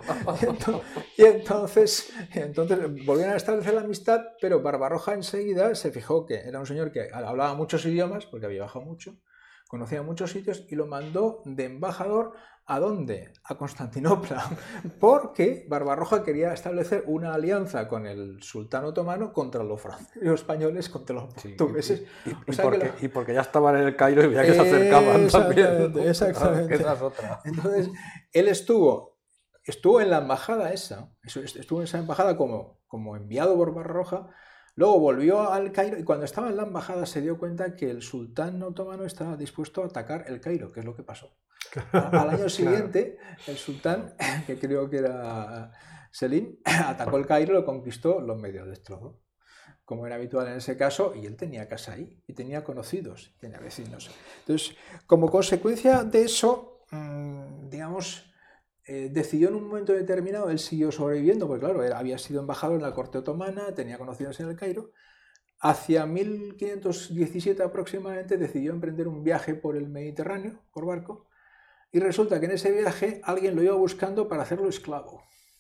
C: Y entonces, y entonces volvieron a establecer la amistad, pero Barbarroja enseguida se fijó que era un señor que hablaba muchos idiomas, porque había viajado mucho, conocía muchos sitios y lo mandó de embajador. ¿A dónde? A Constantinopla, porque Barbarroja quería establecer una alianza con el sultán otomano contra los franceses, los españoles, contra los portugueses.
B: Sí, y, y,
C: o
B: y,
C: sea
B: porque,
C: lo...
B: y porque ya estaban en el Cairo y veía que se acercaban
C: exactamente,
B: también.
C: Exactamente.
B: Esa es otra.
C: Entonces, él estuvo, estuvo en la embajada esa, estuvo en esa embajada como, como enviado por Barbarroja. Luego volvió al Cairo y cuando estaba en la embajada se dio cuenta que el sultán otomano estaba dispuesto a atacar el Cairo, que es lo que pasó. Al año siguiente, claro, el sultán, que creo que era Selim, atacó el Cairo, lo conquistó, los medios destrozó, como era habitual en ese caso, y él tenía casa ahí, y tenía conocidos, y tenía vecinos. Entonces, como consecuencia de eso, mmm, digamos, eh, decidió en un momento determinado, él siguió sobreviviendo, porque claro, él había sido embajador en la corte otomana, tenía conocidos en el Cairo. Hacia mil quinientos diecisiete aproximadamente decidió emprender un viaje por el Mediterráneo, por barco, y resulta que en ese viaje alguien lo iba buscando para hacerlo esclavo.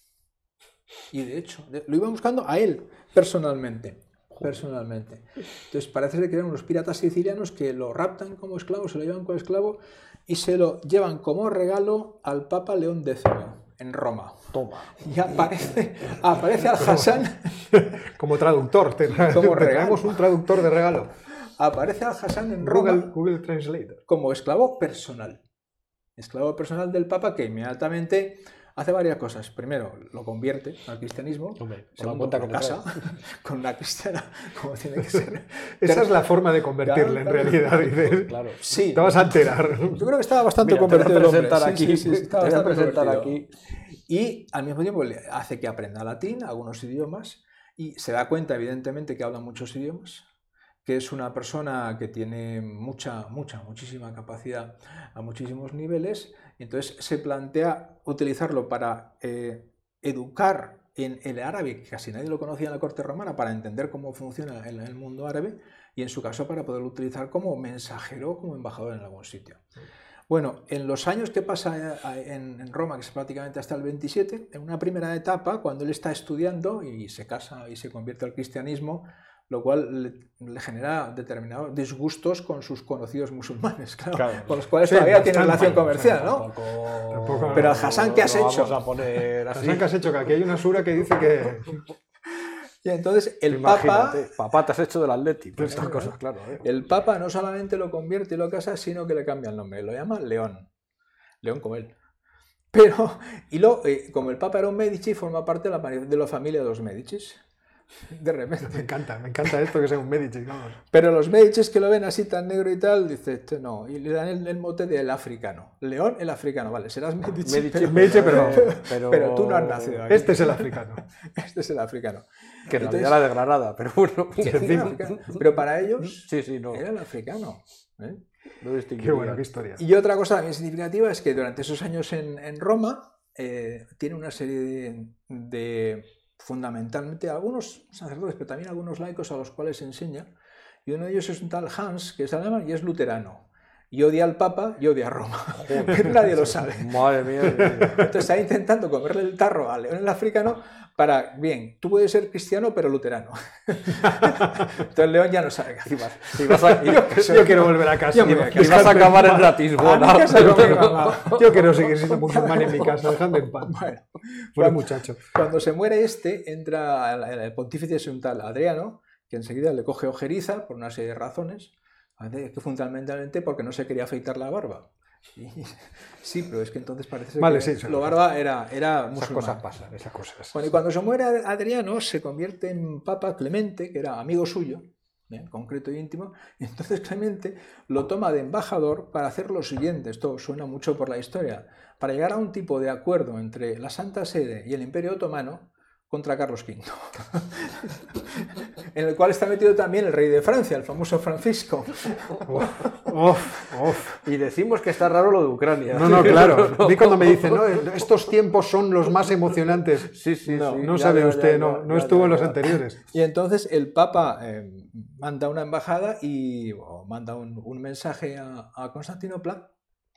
C: Y de hecho, lo iba buscando a él personalmente. personalmente. Entonces parece que eran unos piratas sicilianos que lo raptan como esclavo, se lo llevan como esclavo y se lo llevan como regalo al Papa León décimo en Roma.
B: Toma.
C: Y aparece, aparece Al-Hassan
A: como traductor. Te,
C: como
A: te traemos un traductor de regalo.
C: Aparece Al-Hassan en Roma
A: Google, Google Translator.
C: Como esclavo personal. Esclavo personal del Papa que inmediatamente hace varias cosas. Primero, lo convierte al cristianismo.
B: Hombre,
C: segundo, lo casa con una cristiana, como tiene que ser.
A: Esa es la forma de convertirle, claro, en realidad. Dices,
B: claro.
C: Sí.
A: Te vas a enterar.
C: Yo creo que estaba bastante
B: Mira,
C: convertido
B: te voy a presentar
C: el hombre.
B: aquí.
C: Sí, sí, sí,
B: te voy a presentar aquí.
C: Y al mismo tiempo le hace que aprenda latín, algunos idiomas, y se da cuenta, evidentemente, que habla muchos idiomas, que es una persona que tiene mucha, mucha, muchísima capacidad a muchísimos niveles, y entonces se plantea utilizarlo para eh, educar en el árabe, que casi nadie lo conocía en la corte romana, para entender cómo funciona el, el mundo árabe, y en su caso para poderlo utilizar como mensajero, como embajador en algún sitio. Bueno, en los años que pasa en, en Roma, que es prácticamente hasta el veintisiete, en una primera etapa, cuando él está estudiando y se casa y se convierte al cristianismo, lo cual le, le genera determinados disgustos con sus conocidos musulmanes, claro, claro. Con los cuales sí, todavía tiene relación comercial, ¿no? Tampoco, tampoco, pero Hassan, ¿qué has
B: no
C: hecho?
B: Vamos a poner así.
A: Hassan, ¿qué has hecho? Que aquí hay una sura que dice que...
C: Y entonces el
B: Imagínate,
C: Papa...
B: Papá, te has hecho del Atlético. Estas cosas, claro. ¿eh?
C: El Papa no solamente lo convierte y lo casa, sino que le cambia el nombre. Lo llama León. León como él. Pero, y lo, eh, como el Papa era un Medici, forma parte de la, de la familia de los Medicis. De repente.
A: Me encanta, me encanta esto que sea un Medici, vamos.
C: Pero los Medicis que lo ven así tan negro y tal, dice, este no, y le dan el, el mote del africano. León el africano, vale, serás Medici,
A: Medici,
C: pero,
A: Medici, pero,
C: pero, pero tú no has nacido aquí.
A: Este es el africano.
C: Este es el africano.
B: Que en realidad era de Granada, pero bueno.
C: Pero para ellos
B: sí, sí, no.
C: era el africano. ¿eh?
B: No
A: qué bueno, qué historia.
C: Y otra cosa también significativa es que durante esos años en, en Roma eh, tiene una serie de, de fundamentalmente algunos sacerdotes, pero también algunos laicos a los cuales enseña, y uno de ellos es un tal Hans, que es alemán y es luterano. Y odia al Papa y odia a Roma. Pero nadie lo sabe.
B: Madre mía.
C: Entonces está intentando comerle el tarro al león el africano para, bien, tú puedes ser cristiano pero luterano. Entonces el león ya no sabe qué hacer más.
B: Y vas a, y,
A: Yo, yo quiero volver a casa.
C: Yo me voy a
B: y vas a acabar en Ratisbona.
C: A mi casa no me va.
A: Yo quiero seguir siendo musulmán en mi casa, dejadme en paz.
C: Bueno,
A: Buen
C: cuando,
A: muchacho.
C: cuando se muere este, entra el, el pontífice es un tal Adriano, que enseguida le coge ojeriza por una serie de razones, que fundamentalmente porque no se quería afeitar la barba. Y, sí, pero es que entonces parece
A: vale,
C: que
A: sí, sí,
C: la barba era, era musulmán.
B: Esas cosas pasan, esas cosas.
C: Bueno, y cuando se muere Adriano se convierte en Papa Clemente, que era amigo suyo, ¿bien? Concreto y íntimo, y entonces Clemente lo toma de embajador para hacer lo siguiente, esto suena mucho por la historia, para llegar a un tipo de acuerdo entre la Santa Sede y el Imperio Otomano contra Carlos quinto, en el cual está metido también el rey de Francia, el famoso Francisco.
A: Uf, uf, uf.
B: Y decimos que está raro lo de Ucrania.
A: No, no, claro. A mí cuando me dicen, no, estos tiempos son los más emocionantes.
B: Sí, sí,
C: No,
B: sí.
A: No
B: Ya,
A: sabe
B: ya,
A: usted,
B: ya,
A: no,
B: ya,
A: no
B: ya,
A: estuvo
B: ya,
A: en los
B: ya.
A: anteriores.
C: Y entonces el Papa eh, manda una embajada y o manda un, un mensaje a, a Constantinopla,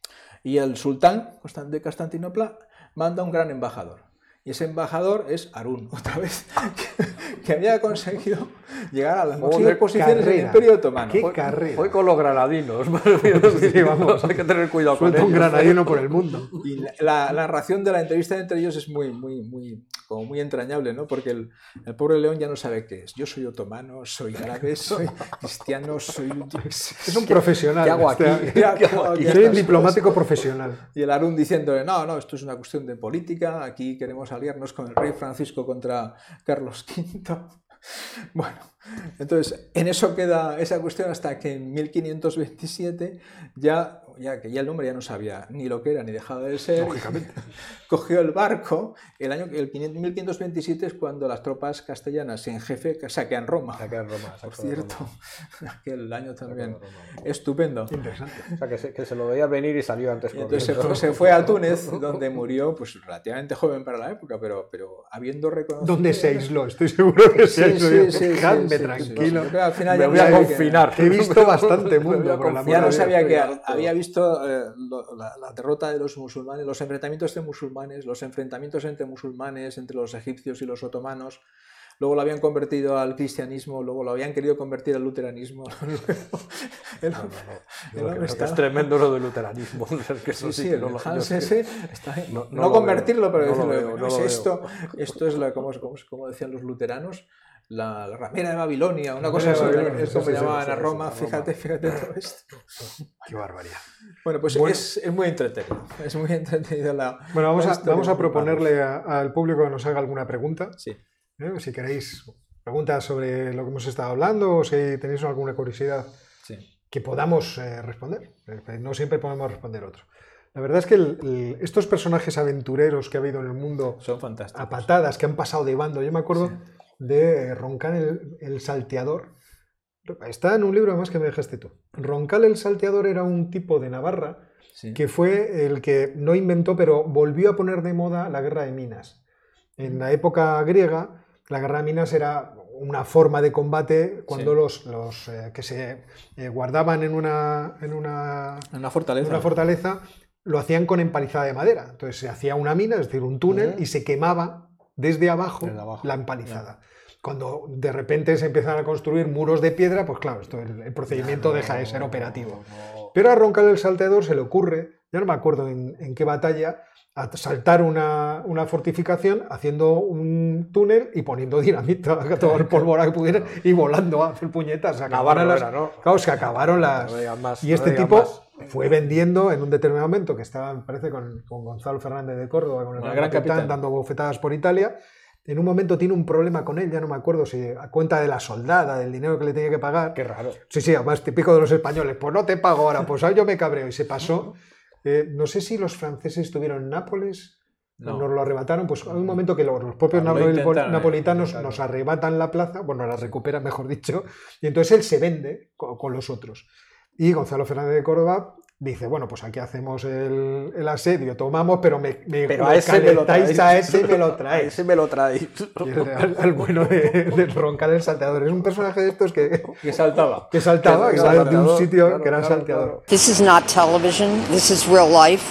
C: y el sultán de Constantinopla manda un gran embajador. Y ese embajador es Harún, otra vez, que, que había conseguido llegar a las máximas posiciones del Imperio Otomano.
A: ¡Qué
B: Fue,
A: carrera!
B: fue con los granadinos.
A: Sí, vamos.
B: Hay que tener cuidado con
A: Suelta un
B: ellos.
A: granadino por el mundo.
C: Y la, la narración de la entrevista entre ellos es muy, muy, muy, como muy entrañable, ¿no? Porque el, el pobre león ya no sabe qué es. Yo soy otomano, soy árabe, soy cristiano, soy...
A: Es un profesional.
B: ¿Qué hago aquí?
A: este-
C: ¿Qué hago aquí?
A: Soy un diplomático profesional.
C: Y el Harún diciendo, no, no, esto es una cuestión de política, aquí queremos aliarnos con el rey Francisco contra Carlos quinto. Bueno, entonces en eso queda esa cuestión hasta que en mil quinientos veintisiete ya, ya que ya el hombre ya no sabía ni lo que era ni dejaba de ser,
A: Lógicamente.
C: cogió el barco. El año el mil quinientos veintisiete es cuando las tropas castellanas en jefe saquean Roma.
B: Saquean Roma,
C: Por
B: saquean
C: cierto,
B: Roma.
C: aquel año también
B: Saquean Roma.
C: estupendo.
A: Interesante.
B: O sea, que se, que se lo veía venir y salió antes.
C: Y entonces se
B: corriendo.
C: fue, se fue a Túnez, donde murió pues relativamente joven para la época, pero, pero habiendo reconocido...
A: ¿Dónde se aisló? Estoy seguro que se
C: Sí,
A: aisló.
C: sí, sí,
A: Dejadme
C: sí, sí,
A: tranquilo.
C: sí. Yo creo que al final
B: Me
C: ya
B: voy
C: no
B: a
C: sabía que-
B: confinar.
A: Que he visto bastante
B: Me voy a
A: mundo, por el amor
C: Ya
A: de
C: no
A: Dios.
C: sabía que
B: Estoy harto.
C: había visto eh, lo- la, la derrota de los musulmanes, los enfrentamientos entre musulmanes, los enfrentamientos entre musulmanes, entre los egipcios y los otomanos. Luego lo habían convertido al cristianismo, luego lo habían querido convertir al luteranismo. El-
B: No, no, no.
C: el
B: Yo
C: hombre
B: creo que
C: está-
B: es tremendo lo del luteranismo. Es que eso
C: Sí,
B: sí,
C: sí,
B: que
C: el
B: no lo
C: Hans
B: yo-
C: ese está ahí.
B: no-
C: No,
B: no lo
C: convertirlo,
B: veo,
C: pero
B: no lo
C: decirlo,
B: veo,
C: no
B: no
C: es
B: lo veo.
C: esto, esto es la, como, como, como decían los luteranos, la, la ramera de Babilonia, una
A: La
C: cosa
A: ramera de
C: así,
A: Babilonia,
C: es como
A: sí, sí,
C: llamaban
A: sí,
C: a
A: sí,
C: Roma,
A: sí,
C: fíjate,
A: Roma.
C: fíjate todo esto.
A: Qué barbaridad.
C: Bueno, pues
A: Bueno.
C: es, es muy entretenido, es muy entretenido la...
A: Bueno, vamos
C: la
A: a,
C: historia
A: vamos a
C: de Pablo.
A: proponerle a- al público que nos haga alguna pregunta.
C: Sí.
A: ¿eh? Si queréis preguntas sobre lo que hemos estado hablando o si tenéis alguna curiosidad
C: Sí.
A: que podamos eh, responder. Eh, No siempre podemos responder otro. La verdad es que el- el- estos personajes aventureros que ha habido en el mundo
C: Son fantásticos.
A: a patadas, que han pasado de bando, yo me acuerdo de Roncal el, el Salteador. Está en un libro además que me dejaste tú. Roncal el Salteador era un tipo de Navarra
C: Sí.
A: que fue el que no inventó, pero volvió a poner de moda la guerra de minas. En la época griega, la guerra de minas era una forma de combate cuando
C: Sí.
A: los, los eh, que se eh, guardaban en una, en una,
C: Una
A: en
C: fortaleza.
A: una fortaleza lo hacían con empalizada de madera. Entonces se hacía una mina, es decir, un túnel,
B: Ujú.
A: y se quemaba desde abajo,
B: Desde abajo.
A: la empalizada. Cuando de repente se empiezan a construir muros de piedra, pues claro, esto, el, el procedimiento deja de ser operativo.
B: No,
A: Pero a Roncal el Salteador se le ocurre, ya no me acuerdo en, en qué batalla, a saltar una, una fortificación haciendo un túnel y poniendo dinamita a todo el pólvora que pudiera y volando a hacer puñetas. Se acabaron
B: Navarro
A: las,
B: era, ¿no?
A: claro, se acabaron las...
B: No digas más,
A: y
B: no
A: este
B: digas
A: tipo
B: más.
A: fue vendiendo en un determinado momento, que estaba, me parece, con, con Gonzalo Fernández de Córdoba, con el
C: Una
A: gran,
C: gran
A: capitán,
C: capitán.
A: dando bofetadas por Italia. En un momento tiene un problema con él, ya no me acuerdo si a cuenta de la soldada, del dinero que le tenía que pagar.
B: Qué raro.
A: Sí, sí, además típico de los españoles, pues no te pago ahora, pues ahora yo me cabreo y se pasó. Eh, no sé si los franceses estuvieron en Nápoles,
C: No.
A: nos lo arrebataron, pues hay un momento que los, los propios
C: Lo
A: napol-
C: intentaron,
A: napolitanos
C: intentaron.
A: nos arrebatan la plaza, bueno, la recuperan mejor dicho, y entonces él se vende con, con los otros. Y Gonzalo Fernández de Córdoba dice, bueno, pues aquí hacemos el, el asedio, tomamos, pero me, me
B: pero a ese me lo traéis.
A: A ese me lo traéis.
B: A ese me lo traéis.
A: Y el, al, al bueno de, de Roncal el salteador. Es un personaje de estos que...
C: Que saltaba.
A: Que saltaba, que, que saltaba de un sitio claro, que era
B: claro,
A: salteador.
B: Claro.
D: This is not television, this is real life.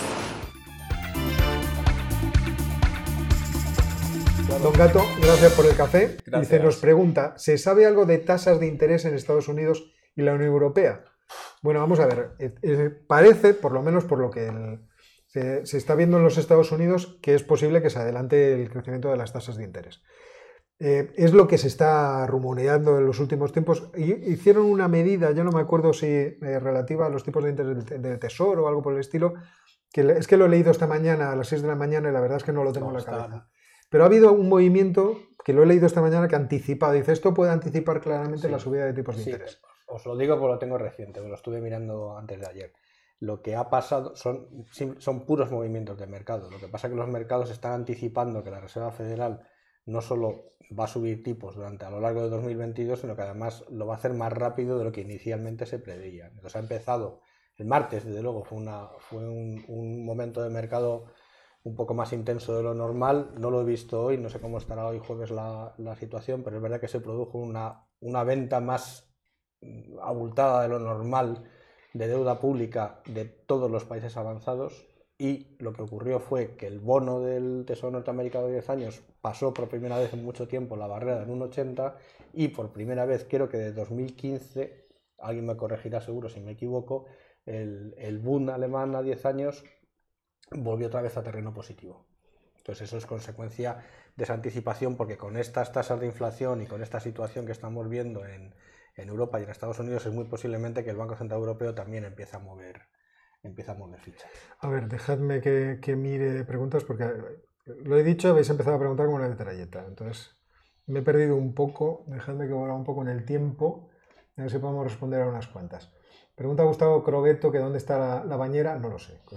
A: Don Gato, gracias por el café.
C: Gracias.
A: Dice, nos pregunta, ¿se sabe algo de tasas de interés en Estados Unidos y la Unión Europea? Bueno, vamos a ver, eh, eh, parece, por lo menos por lo que el, se, se está viendo en los Estados Unidos, que es posible que se adelante el crecimiento de las tasas de interés. Eh, es lo que se está rumoreando en los últimos tiempos. Y, hicieron una medida, yo no me acuerdo si eh, relativa a los tipos de interés del, del Tesoro o algo por el estilo, que le, es que lo he leído esta mañana a las seis de la mañana y la verdad es que no lo tengo
B: No,
A: en la
B: está...
A: cabeza. Pero ha habido un movimiento, que lo he leído esta mañana, que anticipa, dice, esto puede anticipar claramente
B: sí,
A: la subida de tipos de
B: sí,
A: interés.
B: Os lo digo porque lo tengo reciente, me lo estuve mirando antes de ayer. Lo que ha pasado son, son puros movimientos de mercado. Lo que pasa es que los mercados están anticipando que la Reserva Federal no solo va a subir tipos durante a lo largo de dos mil veintidós, sino que además lo va a hacer más rápido de lo que inicialmente se preveía. Entonces ha empezado el martes, desde luego, fue, una, fue un, un momento de mercado un poco más intenso de lo normal. No lo he visto hoy, no sé cómo estará hoy jueves la, la situación, pero es verdad que se produjo una, una venta más abultada de lo normal de deuda pública de todos los países avanzados, y lo que ocurrió fue que el bono del Tesoro norteamericano de diez años pasó por primera vez en mucho tiempo la barrera en uno coma ochenta y por primera vez, creo que de dos mil quince, alguien me corregirá seguro si me equivoco, el, el Bund alemán a diez años volvió otra vez a terreno positivo. Entonces eso es consecuencia de esa anticipación, porque con estas tasas de inflación y con esta situación que estamos viendo en, en Europa y en Estados Unidos, es muy posiblemente que el Banco Central Europeo también empiece a mover, empiece a mover fichas.
A: A ver, dejadme que, que mire preguntas, porque lo he dicho, habéis empezado a preguntar como una metralleta. Entonces me he perdido un poco, dejadme que vuelva un poco en el tiempo, a ver si podemos responder a unas cuantas. Pregunta Gustavo Crogueto que dónde está la, la bañera, no lo sé.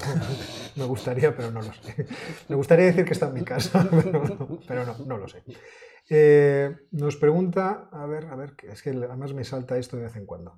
A: Me gustaría, pero no lo sé. Me gustaría decir que está en mi casa, pero no, pero no, no lo sé. Eh, nos pregunta, a ver, a ver, es que además me salta esto de vez en cuando.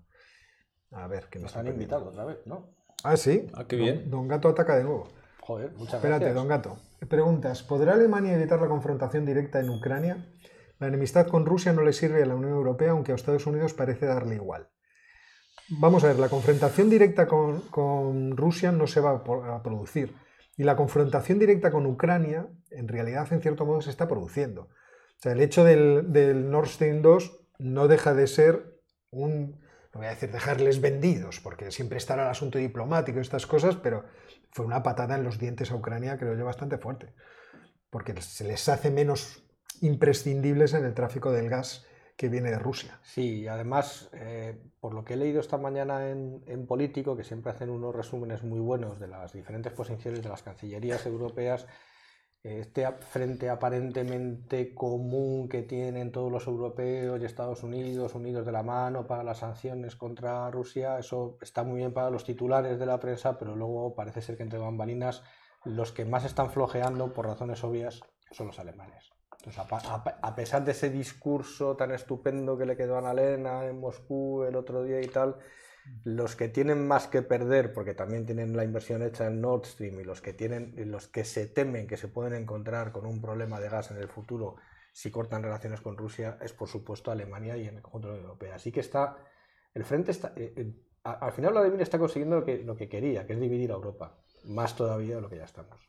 A: A ver, que me
B: Nos han invitado otra vez, ¿no?
A: Ah, sí.
C: Ah, qué bien.
A: Don, don Gato ataca de nuevo.
B: Joder, muchas
A: Espérate,
B: gracias.
A: Don Gato. Preguntas, ¿podrá Alemania evitar la confrontación directa en Ucrania? La enemistad con Rusia no le sirve a la Unión Europea, aunque a Estados Unidos parece darle igual. Vamos a ver, la confrontación directa con, con Rusia no se va a producir. Y la confrontación directa con Ucrania, en realidad, en cierto modo, se está produciendo. O sea, el hecho del, del Nord Stream dos no deja de ser un... No voy a decir dejarles vendidos, porque siempre estará el asunto diplomático y estas cosas, pero fue una patada en los dientes a Ucrania, creo yo, bastante fuerte. Porque se les hace menos imprescindibles en el tráfico del gas que viene de Rusia.
B: Sí, y además, eh, por lo que he leído esta mañana en, en Político, que siempre hacen unos resúmenes muy buenos de las diferentes posiciones de las cancillerías europeas, este frente aparentemente común que tienen todos los europeos y Estados Unidos, unidos de la mano para las sanciones contra Rusia, eso está muy bien para los titulares de la prensa, pero luego parece ser que entre bambalinas los que más están flojeando, por razones obvias, son los alemanes. Entonces, a, a, a pesar de ese discurso tan estupendo que le quedó a Annalena en Moscú el otro día y tal, los que tienen más que perder, porque también tienen la inversión hecha en Nord Stream, y los que tienen, los que se temen que se pueden encontrar con un problema de gas en el futuro si cortan relaciones con Rusia, es por supuesto Alemania y en el conjunto de la Unión Europea. Así que está, el frente está, eh, eh, al final Vladimir está consiguiendo lo que, lo que quería, que es dividir a Europa, más todavía de lo que ya estamos.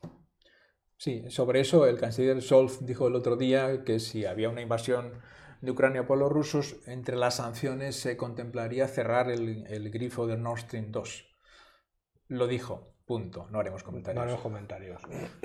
C: Sí, sobre eso el canciller Scholz dijo el otro día que si había una invasión de Ucrania por los rusos, entre las sanciones se contemplaría cerrar el, el grifo del Nord Stream dos. Lo dijo, punto, no haremos comentarios.
B: No haremos comentarios.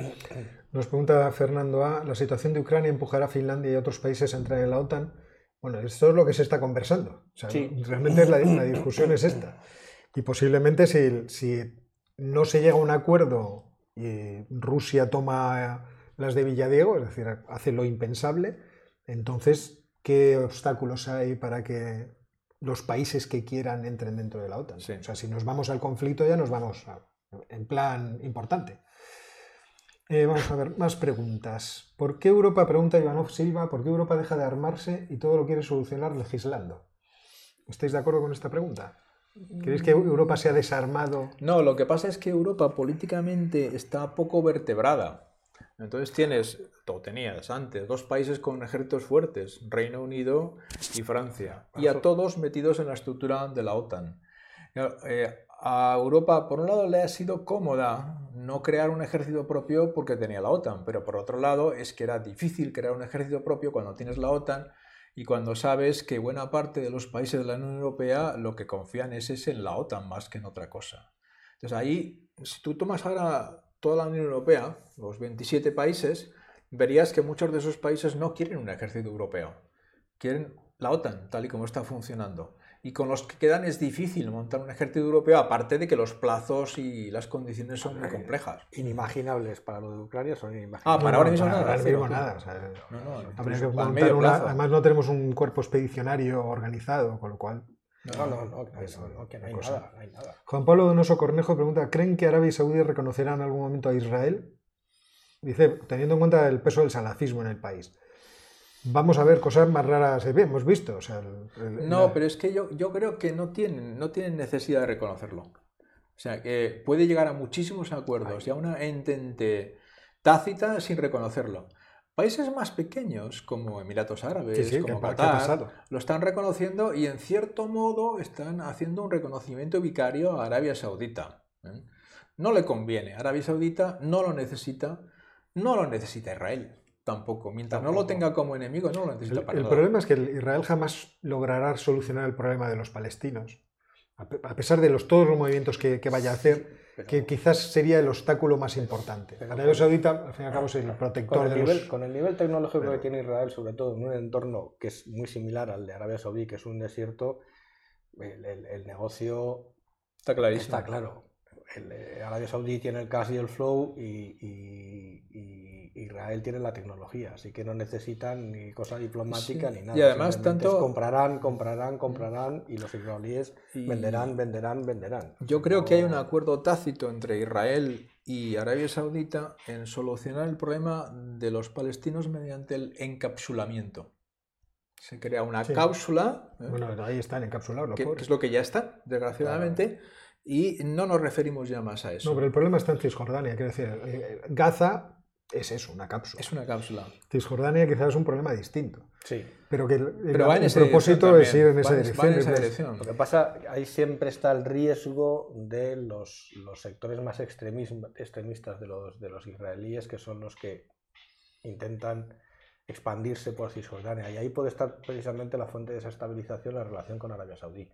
A: Nos pregunta Fernando A, ¿la situación de Ucrania empujará a Finlandia y a otros países a entrar en la OTAN? Bueno, esto es lo que se está conversando. O sea,
B: sí.
A: Realmente la, la discusión es esta. Y posiblemente si, si no se llega a un acuerdo y Rusia toma las de Villadiego, es decir, hace lo impensable, entonces, ¿qué obstáculos hay para que los países que quieran entren dentro de la OTAN?
C: Sí.
A: O sea, si nos vamos al conflicto ya nos vamos a, en plan importante. Eh, vamos a ver, más preguntas. ¿Por qué Europa, pregunta Ivanov Silva, ¿por qué Europa deja de armarse y todo lo quiere solucionar legislando? ¿Estáis de acuerdo con esta pregunta? ¿Creéis que Europa se ha desarmado?
C: No, lo que pasa es que Europa políticamente está poco vertebrada. Entonces tienes, o tenías antes, dos países con ejércitos fuertes, Reino Unido y Francia, y a todos metidos en la estructura de la OTAN. Eh, a Europa, por un lado, le ha sido cómoda no crear un ejército propio porque tenía la OTAN, pero por otro lado es que era difícil crear un ejército propio cuando tienes la OTAN y cuando sabes que buena parte de los países de la Unión Europea lo que confían es, es en la OTAN más que en otra cosa. Entonces ahí, si tú tomas ahora toda la Unión Europea, los veintisiete países, verías que muchos de esos países no quieren un ejército europeo, quieren la OTAN tal y como está funcionando. Y con los que quedan es difícil montar un ejército europeo, aparte de que los plazos y las condiciones son muy complejas.
B: Inimaginables para lo de Ucrania, son inimaginables.
C: Ah, para
A: No,
C: ahora
A: no,
C: mismo
A: para
C: nada.
A: ahora mismo nada. O sea,
C: No, no,
A: habría que
C: incluso al
A: montar
C: medio
A: una-
C: plazo.
A: además no tenemos un cuerpo expedicionario organizado, con lo cual...
B: No, no, no, que, no, no, que no hay nada, no hay nada.
A: Juan Pablo Donoso Cornejo pregunta, ¿creen que Arabia Saudí reconocerá en algún momento a Israel? Dice, teniendo en cuenta el peso del salafismo en el país. Vamos a ver cosas más raras, eh, hemos visto. O sea, el- el-
C: No,
A: la-
C: pero es que yo, yo creo que no tienen, no tienen necesidad de reconocerlo. O sea, que puede llegar a muchísimos acuerdos y a una entente tácita sin reconocerlo. Países más pequeños, como Emiratos Árabes,
A: Sí, sí,
C: como
A: ¿qué pa- qué ha
C: Qatar,
A: pasado?
C: lo están reconociendo y en cierto modo están haciendo un reconocimiento vicario a Arabia Saudita. ¿eh? No le conviene. Arabia Saudita no lo necesita, no lo necesita Israel. Tampoco. Mientras no lo tenga como enemigo, no lo necesita
A: el,
C: para
A: el
C: nada.
A: problema es que el- Israel jamás logrará solucionar el problema de los palestinos. A pe- a pesar de los, todos los movimientos que, que vaya a hacer,
B: Pero-
A: que quizás sería el obstáculo más importante.
B: pero-
A: Arabia Saudita, al fin y al cabo, es el protector
B: Con el,
A: de
B: nivel,
A: los...
B: con el nivel tecnológico
A: Pero-
B: que tiene Israel, sobre todo en un entorno que es muy similar al de Arabia Saudí, que es un desierto, el, el- el negocio
C: Está clarísimo.
B: está claro. El, eh, Arabia Saudí tiene el cash y el flow y, y- y Israel tiene la tecnología, así que no necesitan ni cosa diplomática
C: Sí.
B: ni nada.
C: Y además
B: Simplemente
C: tanto-
B: es comprarán, comprarán, comprarán y los israelíes
C: Y-
B: venderán, venderán, venderán.
C: Yo creo que hay un
B: No-
C: acuerdo tácito entre Israel y Arabia Saudita en solucionar el problema de los palestinos mediante el encapsulamiento. Se crea una
A: Sí.
C: cápsula, ¿eh?
A: Bueno, ahí están encapsulados los
C: que, que
A: pobres.
C: es lo que ya está, desgraciadamente, y no nos referimos ya más a eso.
A: No, pero el problema está en Cisjordania. Quiero decir, eh, Gaza es eso, una cápsula.
C: Es una cápsula.
A: Cisjordania quizás es un problema distinto.
B: Sí.
A: Pero que el,
C: Pero va en
A: el
C: esa
A: propósito
C: dirección
A: es ir en
C: también,
A: esa
C: va en-
A: dirección.
C: va en esa
A: es-
C: dirección.
B: Lo que pasa, ahí siempre está el riesgo de los, los sectores más extremism- extremistas de los, de los israelíes, que son los que intentan expandirse por Cisjordania. Y ahí puede estar precisamente la fuente de desestabilización, la relación con Arabia Saudí.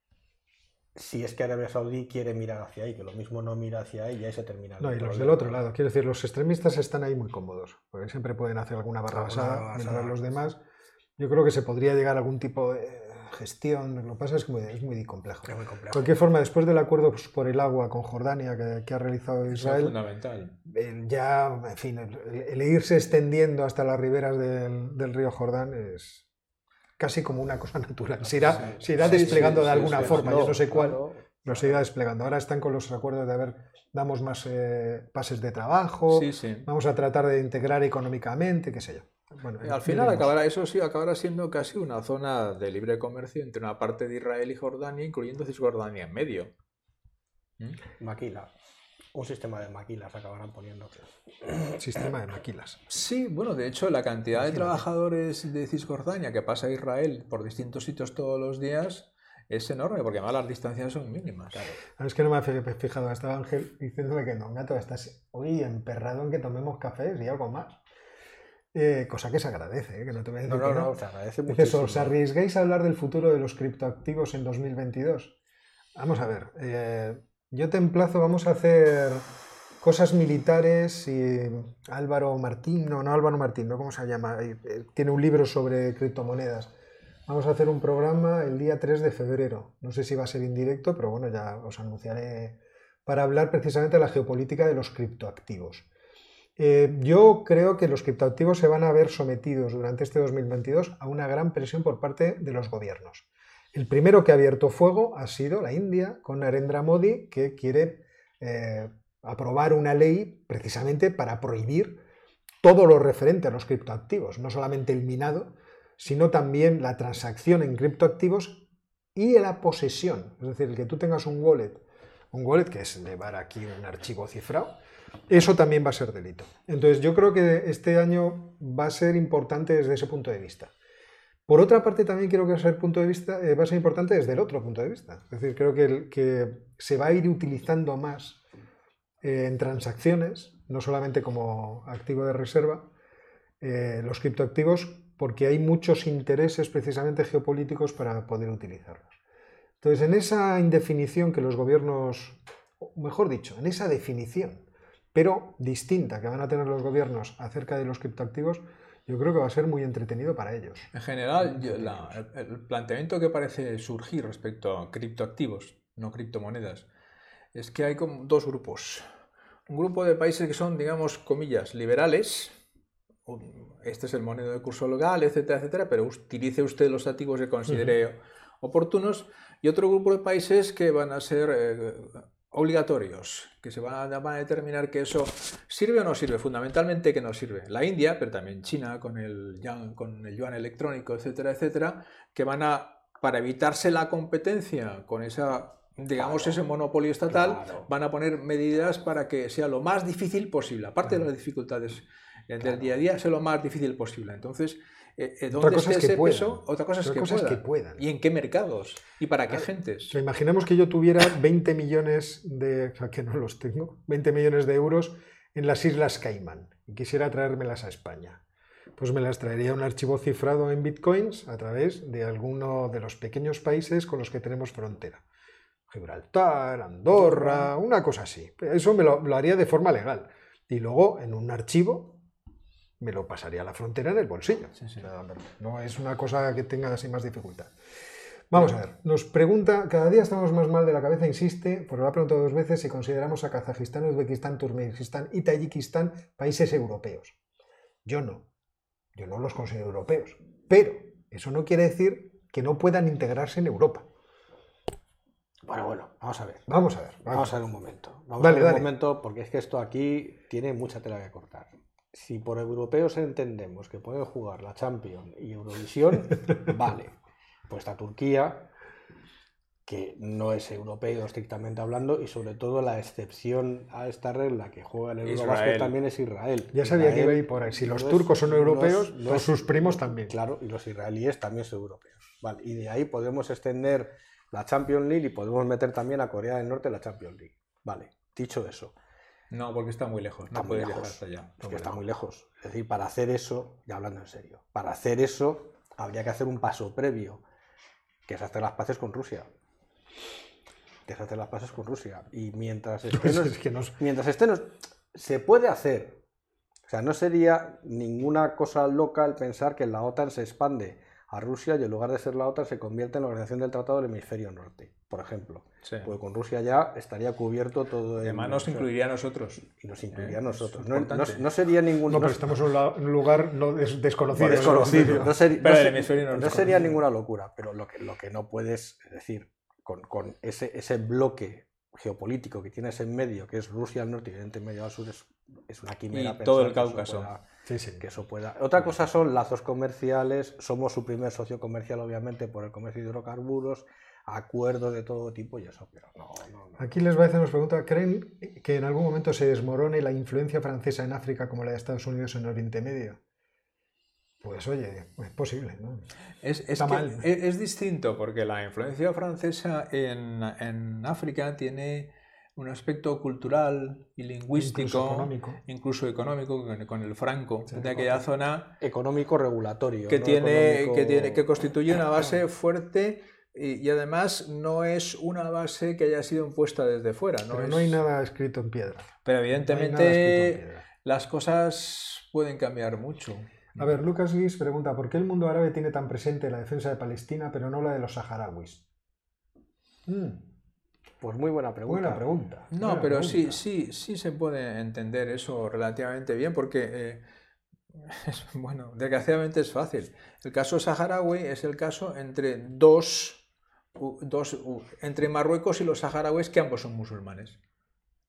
B: Si es que Arabia Saudí quiere mirar hacia ahí, que lo mismo no mira hacia ahí y ahí se termina. el
A: No, y los
B: problema.
A: del otro lado. Quiero decir, los extremistas están ahí muy cómodos, porque siempre pueden hacer alguna
B: Alguna
A: barrabasada,
B: barrabasada.
A: mientras los demás... Yo creo que se podría llegar a algún tipo de gestión. Lo que pasa es que muy- es muy complejo.
B: Es muy
A: De
B: complejo.
A: cualquier forma, después del acuerdo pues, por el agua con Jordania que, que ha realizado
C: Eso es
A: Israel,
C: fundamental.
A: el ya, en fin, el, el irse extendiendo hasta las riberas del, del río Jordán es casi como una cosa natural. Se irá, se irá
C: Sí,
A: desplegando
C: sí,
A: de
C: sí,
A: alguna
C: sí,
A: forma, yo no sé cuál,
B: Claro.
A: pero se irá desplegando. Ahora están con los acuerdos de haber, damos más eh, pases de trabajo,
C: Sí, sí.
A: vamos a tratar de integrar económicamente, qué sé yo. Bueno,
C: Al final
A: veremos.
C: acabará, eso sí, acabará siendo casi una zona de libre comercio entre una parte de Israel y Jordania, incluyendo Cisjordania en medio. ¿Mm?
B: Maquila. Un sistema de maquilas acabarán poniendo.
A: Sistema de maquilas.
C: Sí, bueno, de hecho, la cantidad de trabajadores de Cisjordania que pasa a Israel por distintos sitios todos los días es enorme, porque además las distancias son mínimas.
A: Es que no me he fijado, estaba Ángel diciéndome que Don Gato estás hoy emperrado en que tomemos cafés y algo más. Eh, cosa que se agradece, ¿eh? Que no te voy a decir
B: No, no,
A: que
B: no, se agradece
A: Dices,
B: muchísimo.
A: ¿os arriesgáis a hablar del futuro de los criptoactivos en dos mil veintidós? Vamos a ver, eh, yo te emplazo, vamos a hacer cosas militares y Álvaro Martín, no, no Álvaro Martín, ¿no? ¿Cómo se llama? Eh, eh, Tiene un libro sobre criptomonedas. Vamos a hacer un programa el día tres de febrero. No sé si va a ser indirecto, pero bueno, ya os anunciaré para hablar precisamente de la geopolítica de los criptoactivos. Eh, yo creo que los criptoactivos se van a ver sometidos durante este dos mil veintidós a una gran presión por parte de los gobiernos. El primero que ha abierto fuego ha sido la India, con Narendra Modi, que quiere eh, aprobar una ley precisamente para prohibir todo lo referente a los criptoactivos, no solamente el minado, sino también la transacción en criptoactivos y la posesión, es decir, el que tú tengas un wallet, un wallet que es llevar aquí un archivo cifrado, eso también va a ser delito. Entonces yo creo que este año va a ser importante desde ese punto de vista. Por otra parte, también creo que va a ser, punto de vista, eh, va a ser importante desde el otro punto de vista. Es decir, creo que, el, que se va a ir utilizando más eh, en transacciones, no solamente como activo de reserva, eh, los criptoactivos, porque hay muchos intereses precisamente geopolíticos para poder utilizarlos. Entonces, en esa indefinición que los gobiernos, mejor dicho, en esa definición, pero distinta que van a tener los gobiernos acerca de los criptoactivos, yo creo que va a ser muy entretenido para ellos.
C: En general, yo, la, el, el planteamiento que parece surgir respecto a criptoactivos, no criptomonedas, es que hay como dos grupos. Un grupo de países que son, digamos, comillas, liberales. Este es el moneda de curso legal, etcétera, etcétera, pero utilice usted los activos que considere uh-huh. oportunos. Y otro grupo de países que van a ser eh, obligatorios, que se van a, van a determinar que eso sirve o no sirve, fundamentalmente que no sirve. La India, pero también China con el yuan, con el yuan electrónico, etcétera, etcétera, que van a, para evitarse la competencia con esa, digamos, claro, ese monopolio estatal, claro. van a poner medidas para que sea lo más difícil posible, aparte claro. de las dificultades del claro. día a día, sea lo más difícil posible. Entonces, Eh, ¿dónde
A: otra cosa
C: está
A: es que
C: ese
A: puedan.
C: peso? Otra cosa es, que,
A: cosa
C: puedan.
A: es que puedan.
C: ¿Y en qué mercados? ¿Y para
A: claro.
C: qué gentes?
A: O sea, imaginemos que yo tuviera veinte millones de, o sea, que no los tengo, veinte millones de euros en las Islas Caimán y quisiera traérmelas a España. Pues me las traería un archivo cifrado en bitcoins a través de alguno de los pequeños países con los que tenemos frontera. Gibraltar, Andorra, una cosa así. Eso me lo, lo haría de forma legal. Y luego en un archivo me lo pasaría a la frontera en el bolsillo. Sí, sí. O sea, no es una cosa que tenga así más dificultad. Vamos a ver, nos pregunta, cada día estamos más mal de la cabeza, insiste, porque lo ha preguntado dos veces, si consideramos a Kazajistán, Uzbekistán, Turkmenistán y Tayikistán países europeos. Yo no, yo no los considero europeos, pero eso no quiere decir que no puedan integrarse en Europa.
B: Bueno, bueno, vamos a ver.
A: Vamos a ver. Vamos,
B: vamos a ver un momento. Vamos
A: dale,
B: a ver un
A: dale.
B: momento, porque es que esto aquí tiene mucha tela que cortar. Si por europeos entendemos que pueden jugar la Champions y Eurovisión, vale. Pues está Turquía, que no es europeo estrictamente hablando, y sobre todo la excepción a esta regla que juega el Eurobasket también es Israel.
A: Ya sabía
B: Israel,
A: que iba a ir por ahí. Si los
B: los,
A: turcos son europeos,
B: los,
A: los, pues sus primos también.
B: Claro, y los israelíes también son europeos. Vale, y de ahí podemos extender la Champions League y podemos meter también a Corea del Norte en la Champions League. Vale, dicho eso.
C: No, porque está muy lejos, no puede llegar hasta allá.
B: Porque está muy lejos. Es decir, para hacer eso, ya hablando en serio, para hacer eso habría que hacer un paso previo, que es hacer las paces con Rusia. Que es hacer las paces con Rusia. Y mientras estén,
A: es que nos...
B: mientras estén, se puede hacer. O sea, no sería ninguna cosa loca el pensar que la OTAN se expande a Rusia y en lugar de ser la OTAN se convierte en la Organización del Tratado del Hemisferio Norte, por ejemplo. Sí. Pues con Rusia ya estaría cubierto todo.
C: Y además nos incluiría a nosotros.
B: Y nos incluiría a nosotros. No, no, no sería ningún...
A: No, pero estamos en un lugar no des, desconocido.
B: desconocido. No, ser,
C: pero
B: no,
C: el hemisferio no,
B: no sería ninguna locura, pero lo que, lo que no puedes, es decir, con, con ese, ese bloque geopolítico que tienes en medio, que es Rusia al norte y Oriente Medio al sur, es, es una quimera.
C: Y todo el Cáucaso.
B: Sí, sí. Que eso pueda. Otra cosa son lazos comerciales, somos su primer socio comercial, obviamente, por el comercio de hidrocarburos, acuerdos de todo tipo y eso, pero no, no, no.
A: Aquí Les Baeza nos pregunta, ¿creen que en algún momento se desmorone la influencia francesa en África como la de Estados Unidos en Oriente Medio? Pues oye, es posible, ¿no?
C: Es, es, que mal. es, es distinto, porque la influencia francesa en, en África tiene un aspecto cultural y lingüístico,
A: incluso económico,
C: incluso económico con, con el franco, sí, de aquella zona
B: económico regulatorio,
C: que,
B: ¿no?
C: tiene,
B: económico...
C: que, tiene, que constituye una base fuerte y, y además no es una base que haya sido impuesta desde fuera. No
A: Pero
C: es...
A: no hay nada escrito en piedra.
C: Pero evidentemente no las cosas pueden cambiar mucho.
A: A ver, Lucas Guis pregunta, ¿por qué el mundo árabe tiene tan presente la defensa de Palestina pero no la de los saharauis? Mm.
B: Pues muy buena pregunta.
A: Buena pregunta.
C: No,
A: buena
C: pero
A: pregunta.
C: sí, sí, sí se puede entender eso relativamente bien porque, eh, es, bueno, desgraciadamente es fácil. El caso saharaui es el caso entre dos, dos, entre Marruecos y los saharauis, que ambos son musulmanes.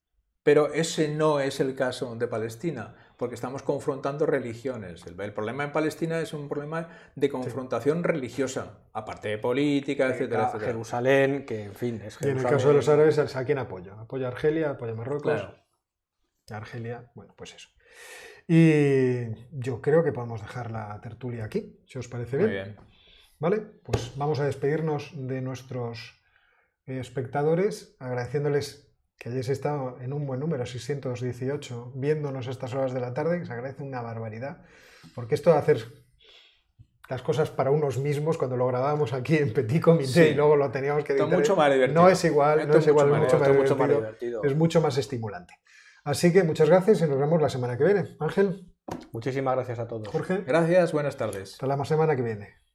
C: Pero ese no es el caso de Palestina, porque estamos confrontando religiones. El, el problema en Palestina es un problema de confrontación sí. religiosa, aparte de política, etcétera, etcétera.
B: Jerusalén, que en fin es Jerusalén.
A: Y en el caso de los árabes, ¿a quién apoya? ¿Apoya a Argelia? ¿Apoya a Marruecos?
C: Claro.
A: Argelia, bueno, pues eso. Y yo creo que podemos dejar la tertulia aquí, si os parece bien.
C: Muy bien.
A: Vale, pues vamos a despedirnos de nuestros espectadores, agradeciéndoles que hayáis estado en un buen número, seiscientos dieciocho, viéndonos a estas horas de la tarde, que se agradece una barbaridad, porque esto de hacer las cosas para unos mismos, cuando lo grabábamos aquí en Petit Comité sí. y luego lo teníamos que editar,
C: mucho más divertido.
A: no es igual, no es igual,
C: mucho,
A: mucho,
C: más,
A: más
C: mucho
A: divertido,
C: más divertido,
A: es mucho más estimulante. Así que muchas gracias y nos vemos la semana que viene. Ángel.
B: Muchísimas gracias a todos.
A: Jorge.
C: Gracias, buenas tardes.
A: Hasta la semana que viene.